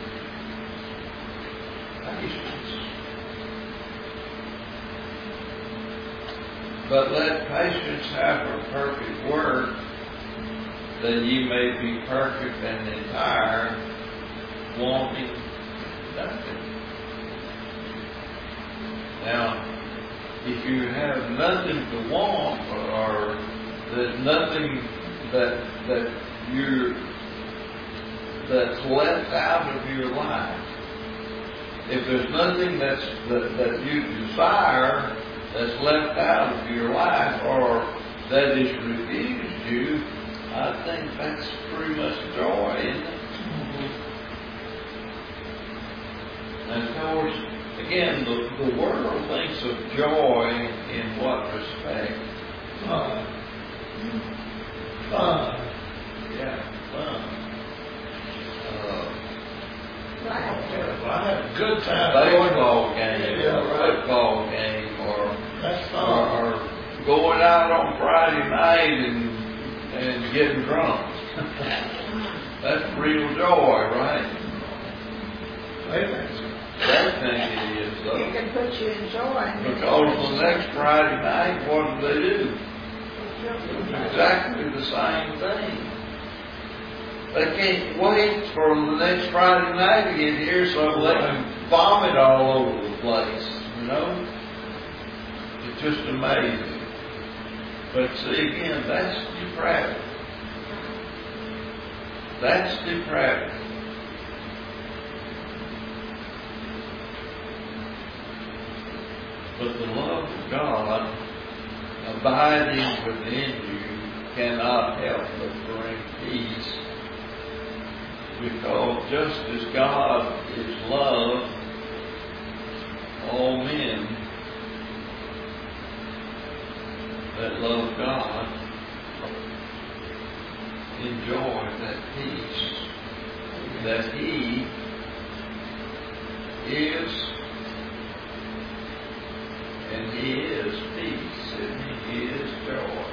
patience. But let patience have her perfect work, that ye may be perfect and entire, wanting nothing. Now, if you have nothing to want, or there's nothing that that you that's left out of your life, if there's nothing that's that, that you desire that's left out of your life, or that is refused you, I think that's pretty much joy, isn't it? And of course, again, the, the world thinks of joy in what respect? Fun. Fun. Yeah, fun. Uh, If I had a good time going, baseball game, Yeah, or right. football game, or, that's or fun. or going out on Friday night and and getting drunk. That's real joy, right? Amen. That thing it is, It though. can put you in joy. Because the next Friday night, what do they do? Exactly the same thing. They can't wait for the next Friday night to get here so they can vomit all over the place, you know? It's just amazing. But see, again, that's depravity. That's depravity. But the love of God abiding within you cannot help but bring peace. Because just as God is love, all men that love God enjoy that peace that He is, and He is peace, and He is joy.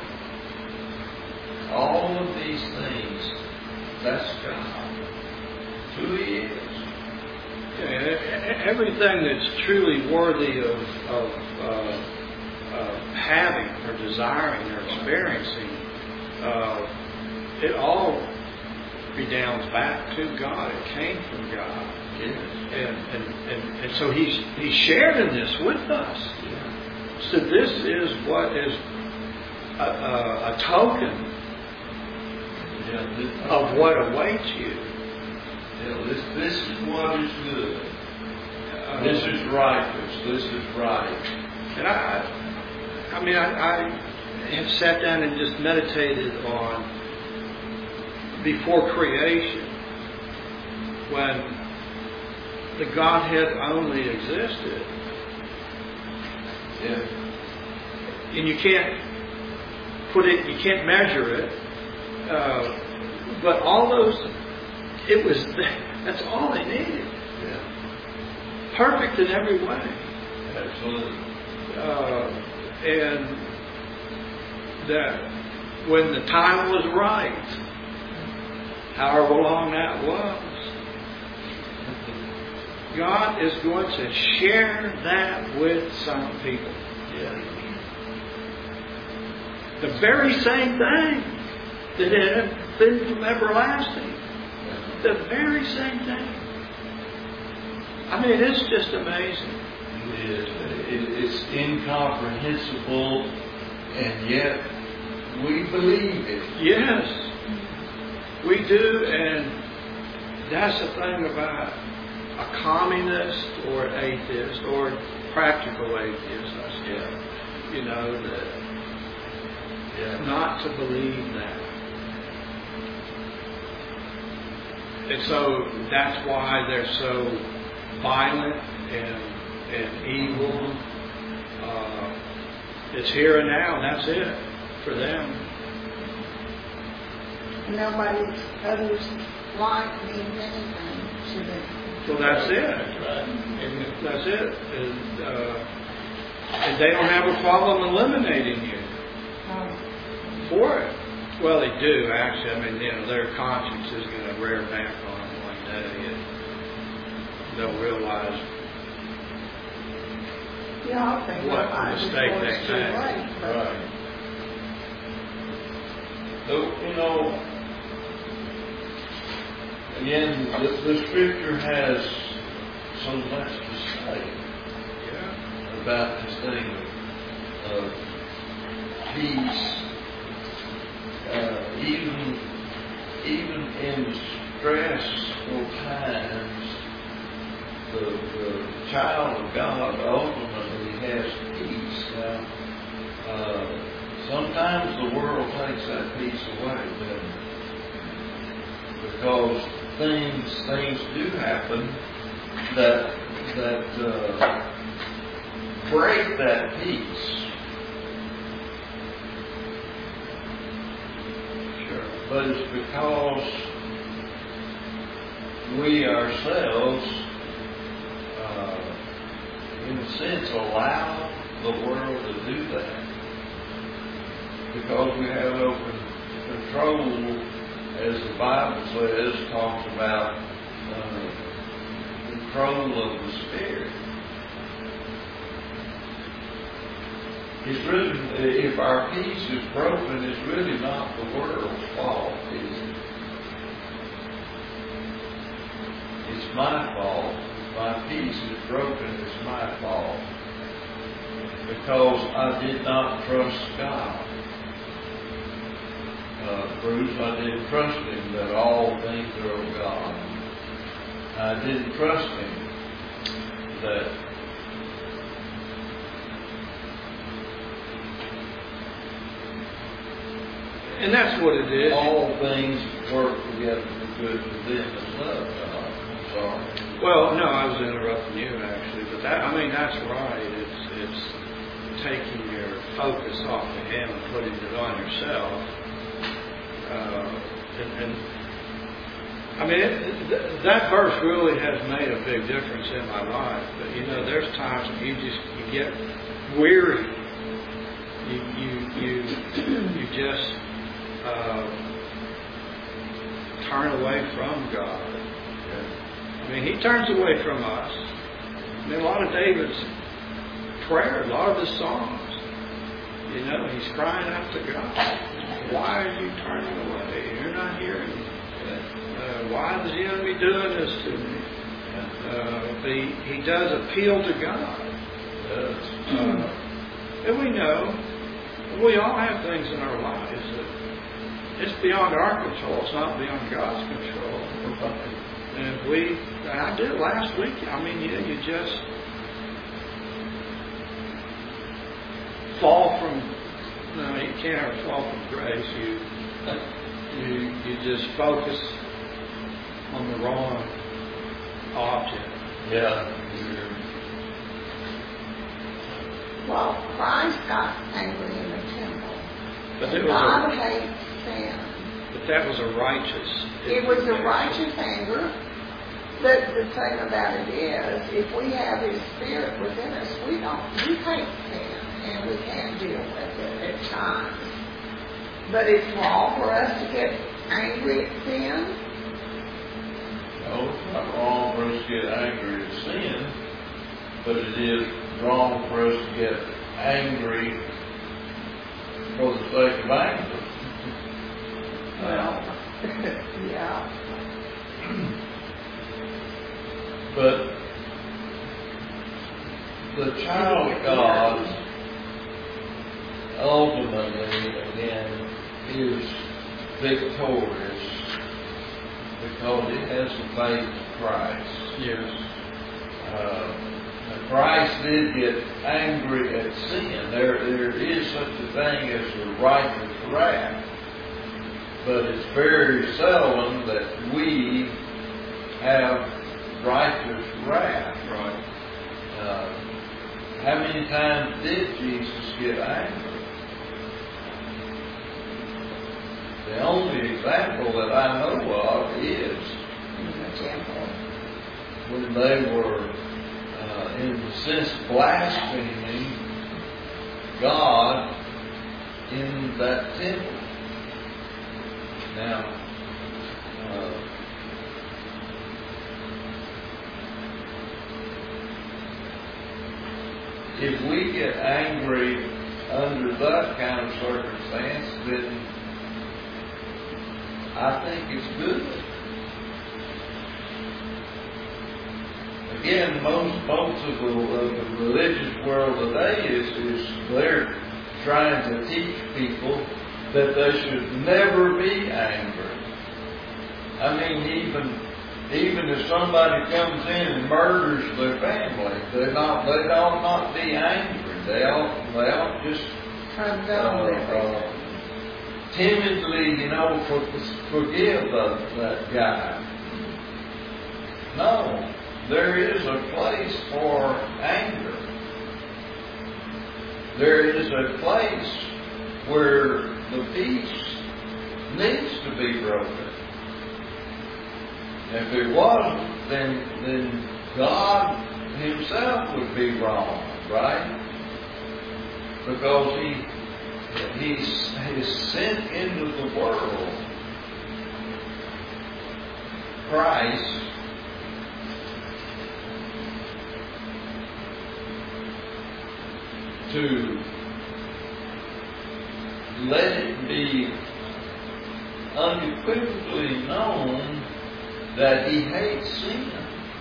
All of these things, that's God. Who He is. Yeah, everything that's truly worthy of, of uh, uh, having or desiring or experiencing, uh, it all redounds back to God. It came from God. Yes. And, and, and, and so he's, he's sharing this with us. Yeah. So this is what is a, a, a token Yeah, this, of what awaits you. Yeah, this, this is what is good. Uh, This is righteous. This is right. And I, I mean, I, I have sat down and just meditated on before creation, when the Godhead only existed. Yeah. And you can't put it, you can't measure it. Uh, but all those, it was, that's all they needed. Yeah. Perfect in every way. Absolutely. Uh, and that when the time was right, however long that was, God is going to share that with some people. Yeah. The very same thing that had been from everlasting. The very same thing. I mean, it's just amazing. It is. It, it's incomprehensible, and yet we believe it. Yes. We do, and that's the thing about a communist or an atheist or practical atheist, I guess. You know, that Yeah. not to believe that. And so that's why they're so violent and and evil. Uh, it's here and now, and that's it for them. Nobody's other's life means anything to them. So that's it. Right. And that's it. And, uh, and they don't have a problem eliminating you for it. Well, they do, actually. I mean, you know, their conscience is going to rear back on them one day, and they'll realize Yeah, I think what a nobody's mistake forced they to made. wait, but Right. So, you know, again, the, the scripture has so much to say yeah, about this thing of, of peace. Uh, even, even in stressful times, the, the child of God ultimately has peace. Now, uh, sometimes the world takes that peace away, doesn't it? Because things things do happen that that uh, break that peace. Sure, but it's because we ourselves, uh, in a sense, allow the world to do that. Because we have no control, as the Bible says, talks about uh, control of the Spirit. It's really, if our peace is broken, it's really not the world's fault, is it? It's my fault. My peace is broken, it's my fault. Because I did not trust God. Uh, Bruce, I didn't trust Him that all things are of God. I didn't trust Him that and that's what it is. all things work together for good to them that love God. I'm sorry. Well, no, I was interrupting you actually, but that, I mean, that's right. It's it's taking your focus off of Him and putting it on yourself. Uh, and, and I mean, it, th- that verse really has made a big difference in my life. But you know, there's times when you just you get weary. You you you you just uh, turn away from God. I mean, He turns away from us. I mean, a lot of David's prayer, a lot of his songs, you know, he's crying out to God. Why are you turning away? You're not hearing me. Uh, why is the enemy doing this to me? Uh, but he, he does appeal to God. Uh, and we know, we all have things in our lives that it's beyond our control. It's not beyond God's control. And if we, and I did last week, I mean, you, you just fall from, no, you can't ever fall from grace. You, you, you just focus on the wrong object. Yeah. well, Christ got angry in the temple. But it was God a, hates sin. but that was a righteous. It was a righteous anger. But the thing about it is, if we have His Spirit within us, we don't, we hate sin, and we can't deal with it at times. But it's wrong for us to get angry at sin. No, know, it's not wrong for us to get angry at sin, but it is wrong for us to get angry for the sake of anger. Well, yeah. But the child of God ultimately, again, is victorious because it has the faith of Christ. Yes. Uh, Christ did get angry at sin. There, there is such a thing as the righteous wrath. But it's very seldom that we have righteous wrath. Right. Uh, how many times did Jesus get angry? The only example that I know of is when they were, uh, in a sense, blaspheming God in that temple. Now, uh, if we get angry under that kind of circumstance, then I think it's good. Again, most most of the, of the religious world today is, is they're trying to teach people that they should never be angry. I mean, even even if somebody comes in and murders their family, they not they don't not be angry. They ought they ought just uh, uh, timidly, you know, for, forgive the, that guy. No, there is a place for anger. There is a place where the peace needs to be broken. If it wasn't, then then God Himself would be wrong, right? Because He He's, he's sent into the world Christ to let it be unequivocally known that He hates sin.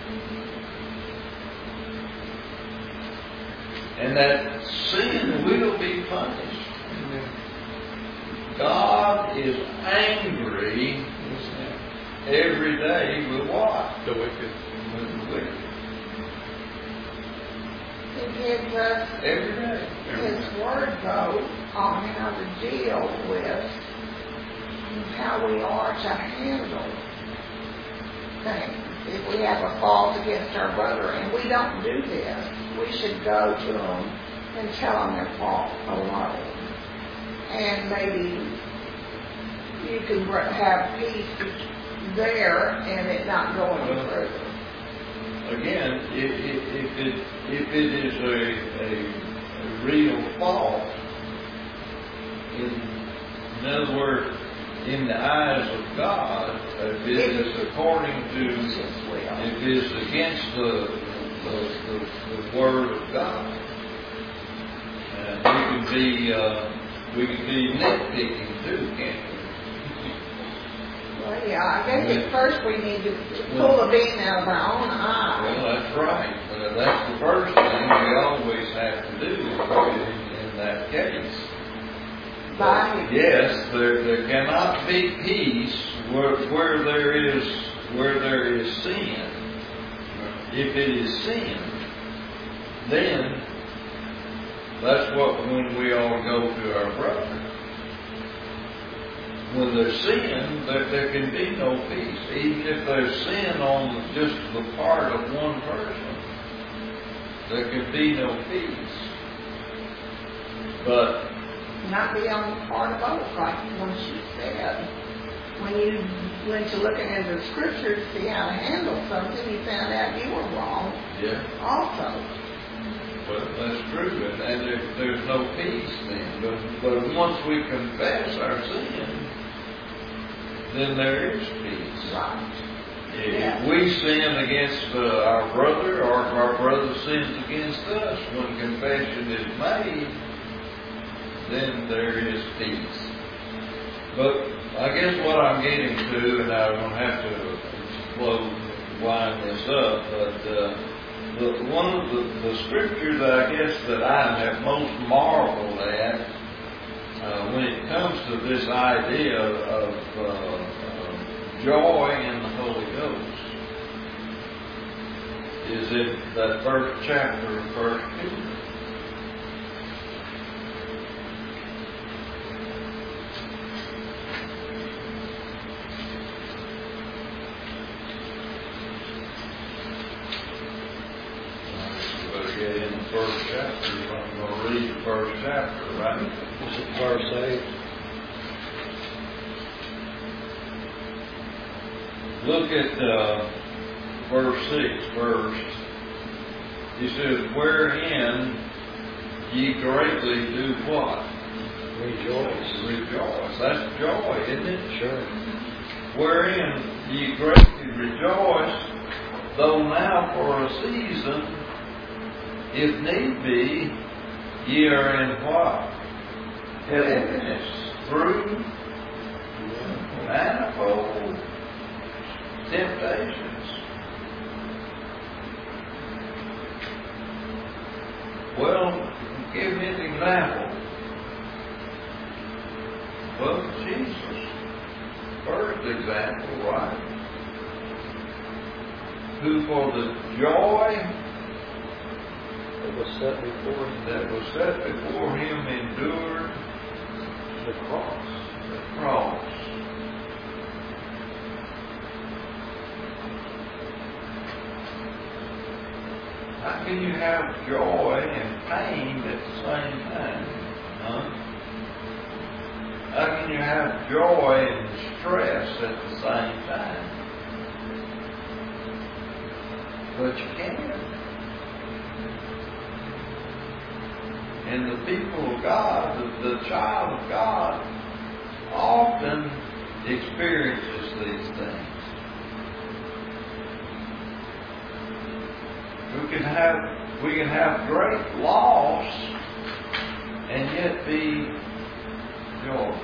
And that sin will be punished. God is angry every day with what? The wicked. With the wicked. He gives us Every day. His word, though, on how to deal with how we are to handle things. If we have a fault against our brother, and we don't do this, we should go to them and tell them their fault alone. And maybe you can have peace there and it not going Well, further. Again, if, if, if, it, if it is a, a, a real fault, in, in other words, in the eyes of God, if it is according to, if it is against the, the, the, the Word of God, and we can be, uh, we can be nitpicking too, can't we? Well, yeah, I guess at first we need to pull the beam out of our own eye. Well, that's right. Uh, that's the first thing we always have to do in, in that case. By Yes, there, there cannot be peace where, where there is where there is sin. If it is sin, then that's what when we all go to our brother. When there's sin, there, there can be no peace. Even if there's sin on just the part of one person, there can be no peace. But not be on the part of both, like when she said. When you went to looking into the scriptures to see how to handle something, you found out you were wrong yeah, also. well, that's true, and, and there, there's no peace then. But, but once we confess our sin, then there is peace. Right. If we sin against uh, our brother, or if our brother sins against us, when confession is made, then there is peace. But I guess what I'm getting to, and I don't have to explode, wind this up, but uh, the, one of the, the scriptures that I guess that I have most marveled at uh, when it comes to this idea of, of uh, joy in the Holy Ghost is in that first chapter of First Peter. Get in the first chapter. I'm going to read the first chapter, right? This is verse eight. Look at uh, verse six first. He says, wherein ye greatly do what? Rejoice. Rejoice. That's joy, isn't it? Sure. Wherein ye greatly rejoice, though now for a season, if need be, ye are in what? Heaviness through manifold temptations. Well, give me an example. Well, Jesus, first example, right? Who for the joy that was set before him, that was set before him endured the cross. the cross. How can you have joy and pain at the same time? Huh? How can you have joy and stress at the same time? But you can. And the people of God, the, the child of God, often experiences these things. We can have we can have great loss and yet be joyful.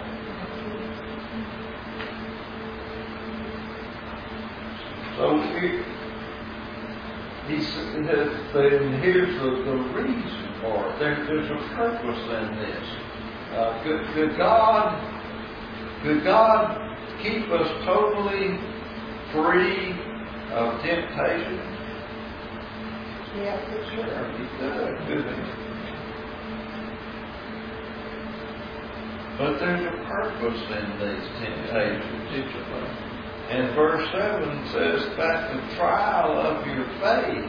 So here, he says, and here's the, the reason for it. There, there's a purpose in this. Uh, could, could God, could God keep us totally free of temptation? Yeah, for sure. He could, couldn't he? But there's a purpose in these temptations. And verse seven says that the trial of your faith,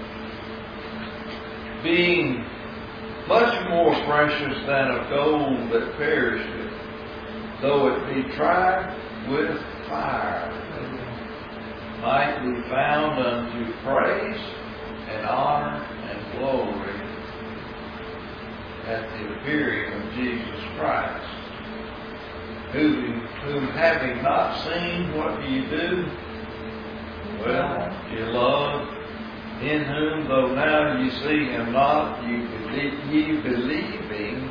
being much more precious than of gold that perisheth, though it be tried with fire, might be found unto praise and honor and glory at the appearing of Jesus Christ. Whom, whom having not seen, what do you do? Well, you love, in whom, though now you see him not, you believe, ye believing,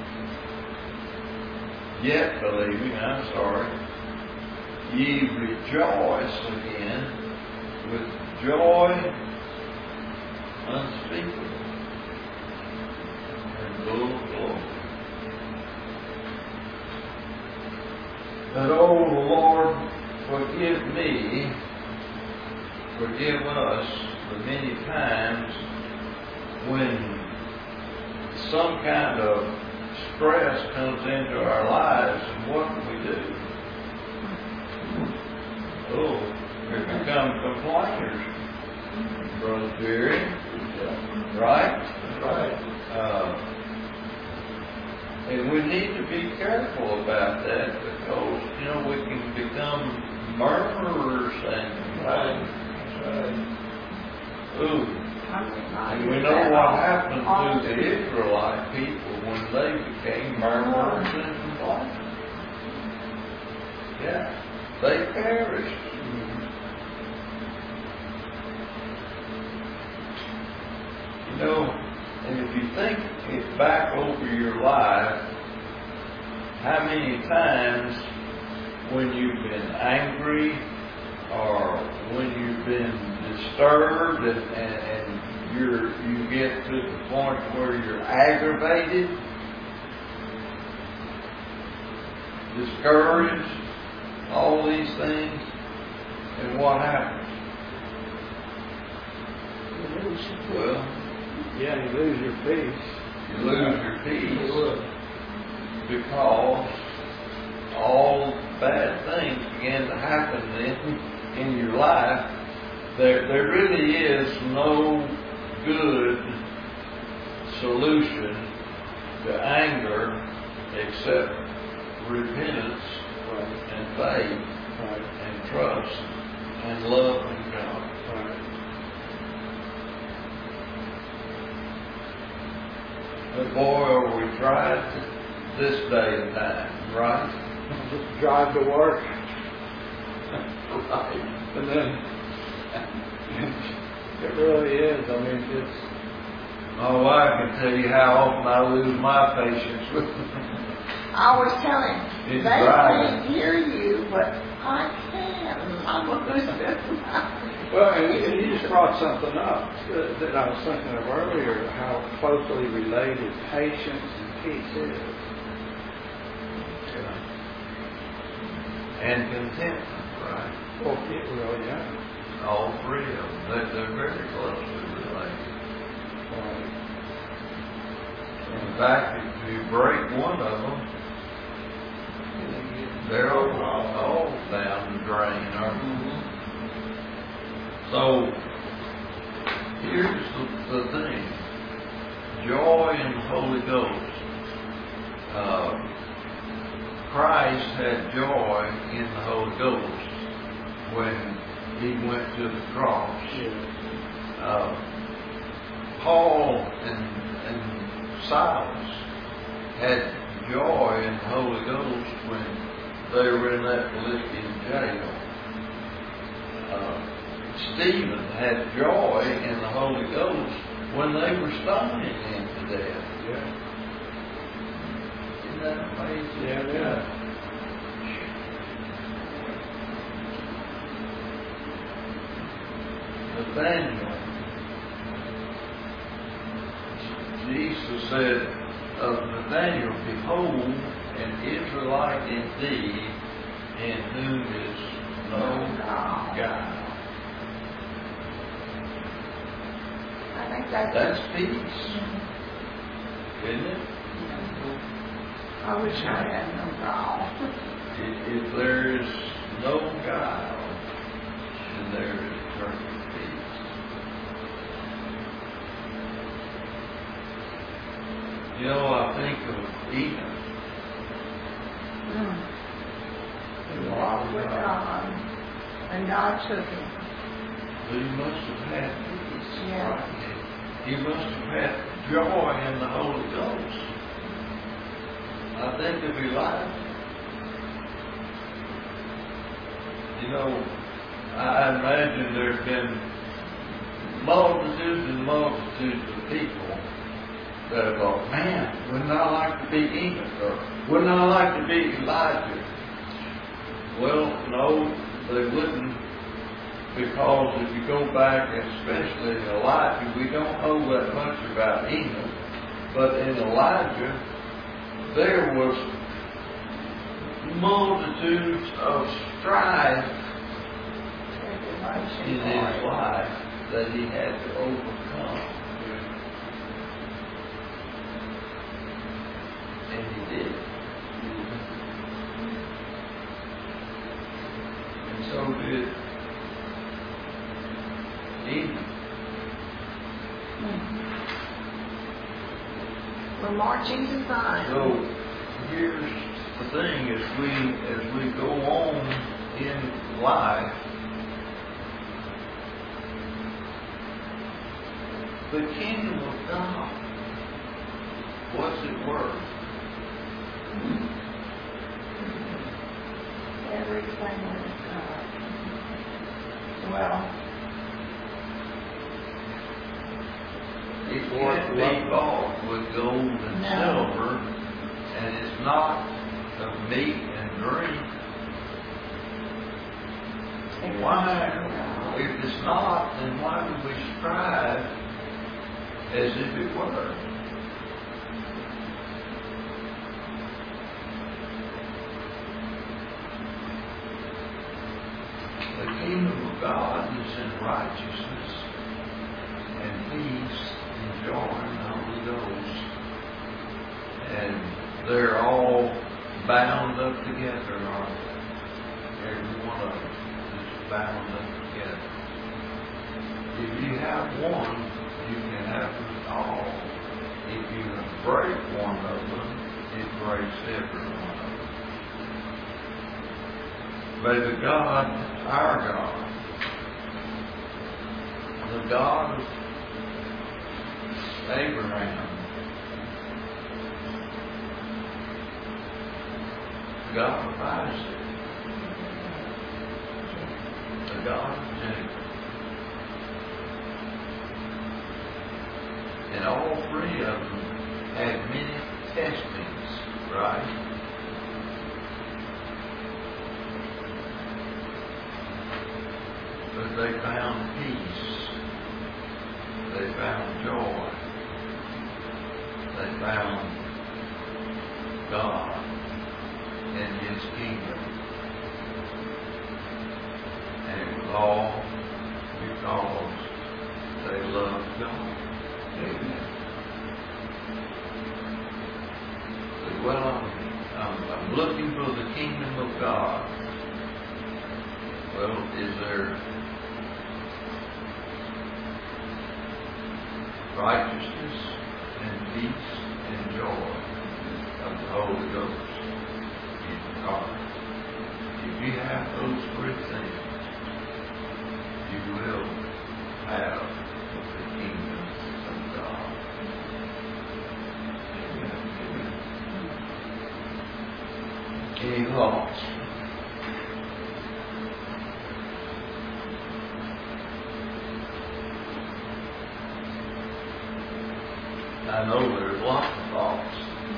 yet believing, I'm sorry, ye rejoice again with joy unspeakable and full of glory. That, oh Lord, forgive me, forgive us the many times when some kind of stress comes into our lives, and what do we do? Oh, we become complainers, Brother Jerry. Right? Right. Uh, And we need to be careful about that because, you know, we can become murmurers and Right. Right. ooh. And we know what happened to the Israelite people when they became murmurers and complainers. Yeah, they perished. know, and if you think it back over your life, how many times when you've been angry or when you've been disturbed and, and, and you're, you get to the point where you're aggravated, discouraged, all these things, and what happens? Well, Yeah, you lose your peace. you lose your peace because all bad things begin to happen then in your life. There, there really is no good solution to anger except repentance and faith and trust and love in God. But boy, are we tried this day and time, right? Just drive to work, Right. and then it really is. I mean, it's My wife can tell you how often I lose my patience with I was telling him, It's they driving. can't hear you, but I can. I'm losing well, and, and you just brought something up that, that I was thinking of earlier. How closely related patience and peace is. and contentment, right? Well, it really, yeah. All three of them. They, they're very closely related. Right. In fact, if you break one of them, they're all, all down the drain, aren't they? So, here's the, the thing. Joy in the Holy Ghost. Uh, Christ had joy in the Holy Ghost when he went to the cross. Uh, Paul and, and Silas had joy in the Holy Ghost when they were in that Philippian jail. Uh, Stephen had joy in the Holy Ghost when they were stoning him to death. Yeah. Isn't that amazing? Yeah, yeah. Nathaniel. Jesus said of Nathaniel, behold, an Israelite indeed, in whom is no guile. I think that's, That's peace, isn't it? I wish I had no problem. If, if there is no guile, then there is perfect peace. You know, I think of Enoch. Mm. He walked with God, and God took him. But he must have had peace. Yeah. Right? He must have had joy in the Holy Ghost. I think of Elijah. You know, I imagine there's been multitudes and multitudes of people that have thought, man, wouldn't I like to be Enoch? Or wouldn't I like to be Elijah? Well, no, they wouldn't. Because if you go back, especially in Elijah, we don't know that much about Enoch. But in Elijah, there was multitudes of strife in his life that he had to overcome. And he did. And so did Enoch. We're marching to Zion. So here's the thing: as we as we go on in life, the kingdom of God, what's it worth? Everything is God. Well, It's can't be bought with gold and No. silver, and it's not of meat and drink. Why? If it's not, then why do we strive as if it were? The kingdom of God is in righteousness and peace and joy in the Holy Ghost. And they're all bound up together, aren't they? Every one of them is bound up together. If you have one, you can have them all. If you break one of them, it breaks every one of them. May the God, our God, the God of Abraham, the God of Isaac, the God of Jacob, and all three of them had many testings, right? But they found peace. They found joy. They found God and His kingdom. And it was all because they loved God. Amen. But, well, I'm, I'm, I'm looking for the kingdom of God. Well, is there righteousness and peace and joy of the Holy Ghost in your heart? If you have those three things, you will have the kingdom of God. Amen. Any thoughts? I know there's lots of thoughts.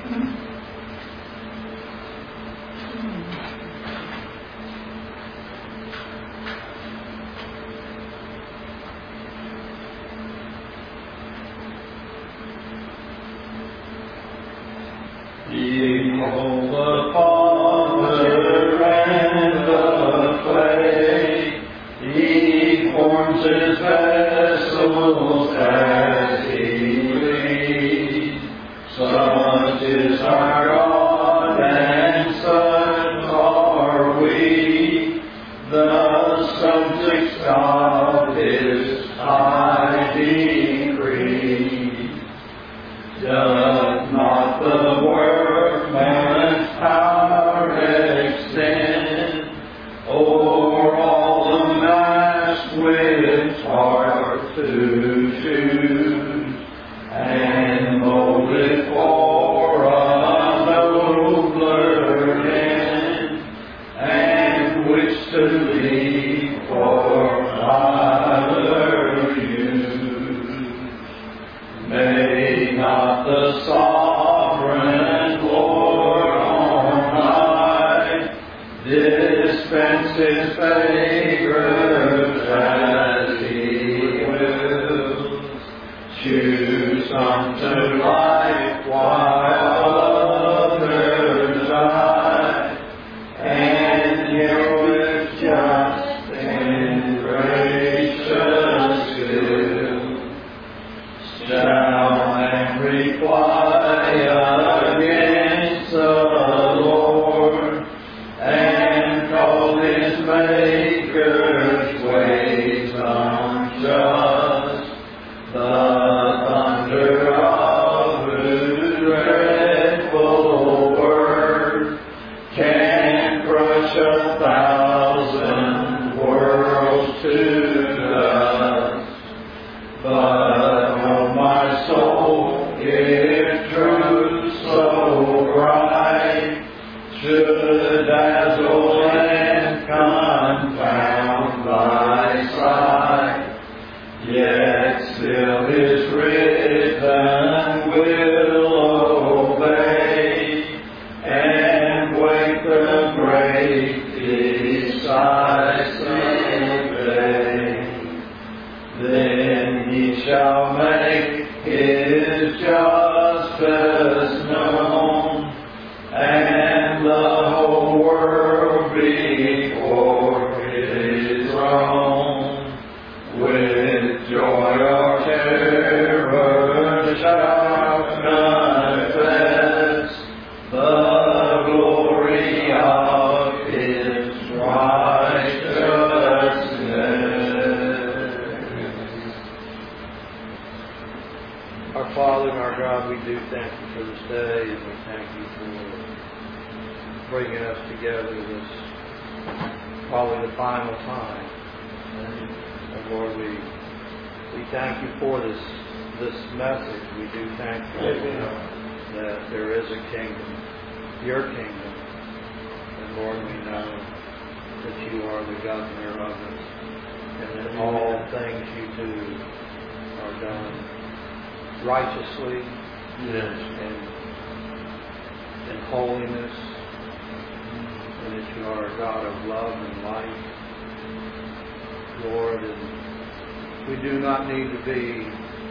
Behold the Father and the clay, He forms His vessels as He please. Such is our God, and such are we, the subjects of His high decree. Doth not the workman's power extend o'er all the mass which are to choose, and mold it for a nobler end, and which to leave for higher use? May not the sovereign Lord on high dispense His favors as He wills, choose some to life while others die, and hear with just and gracious skill. Shall man reply against the Lord, and call His Maker's ways unjust? The thunder of whose dreadful word can crush a thousand worlds to dust. But oh, my soul, if truth so bright should dazzle and confound thy sight, yet still is written justice known, and the whole world before His throne. With joy or terror shall confess the glory of His righteousness. Our Father and our God, we do thank you for this day, and we thank you for bringing us together this probably the final time. And Lord, we we thank you for this this message. We do thank you that there is a kingdom, your kingdom. And Lord, we know that you are the governor of it, and that all things you do are done righteously, Yes. and in holiness, and that you are a God of love and light, Lord, and we do not need to be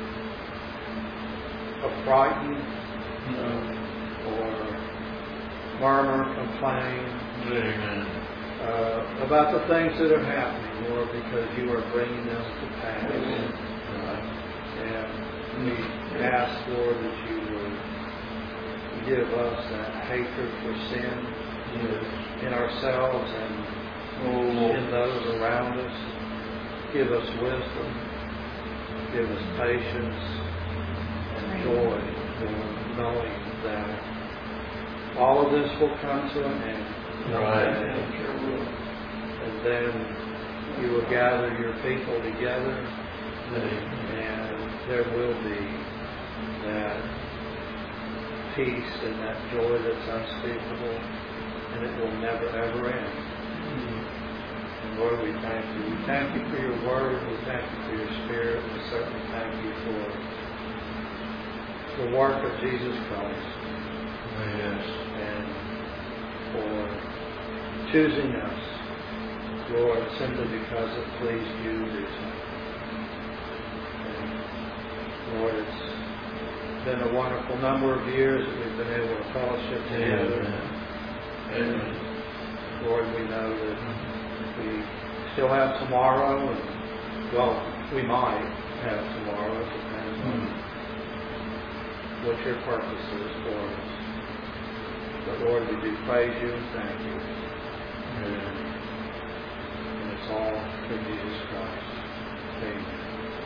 frightened or murmur, complain Amen. uh, about the things that are happening, Lord, because you are bringing them to pass. And we ask, Lord, that you would give us that hatred for sin in ourselves and in those around us. Give us wisdom. Give us patience and joy, Lord, knowing that all of this will come to an end. Right. And then you will gather your people together, and there will be that peace and that joy that's unspeakable, and it will never ever end. And Lord, we thank you. We thank you for your word. We thank you for your spirit. We certainly thank you for the work of Jesus Christ. Yes. And for choosing us, Lord, simply because it pleased you to do so. And Lord, it's been a wonderful number of years that we've been able to fellowship together. Amen. Lord, we know that we still have tomorrow, and well, we might have tomorrow. It depends on what your purpose is for us. But Lord, we do praise you and thank you. And it's all through Jesus Christ. Amen.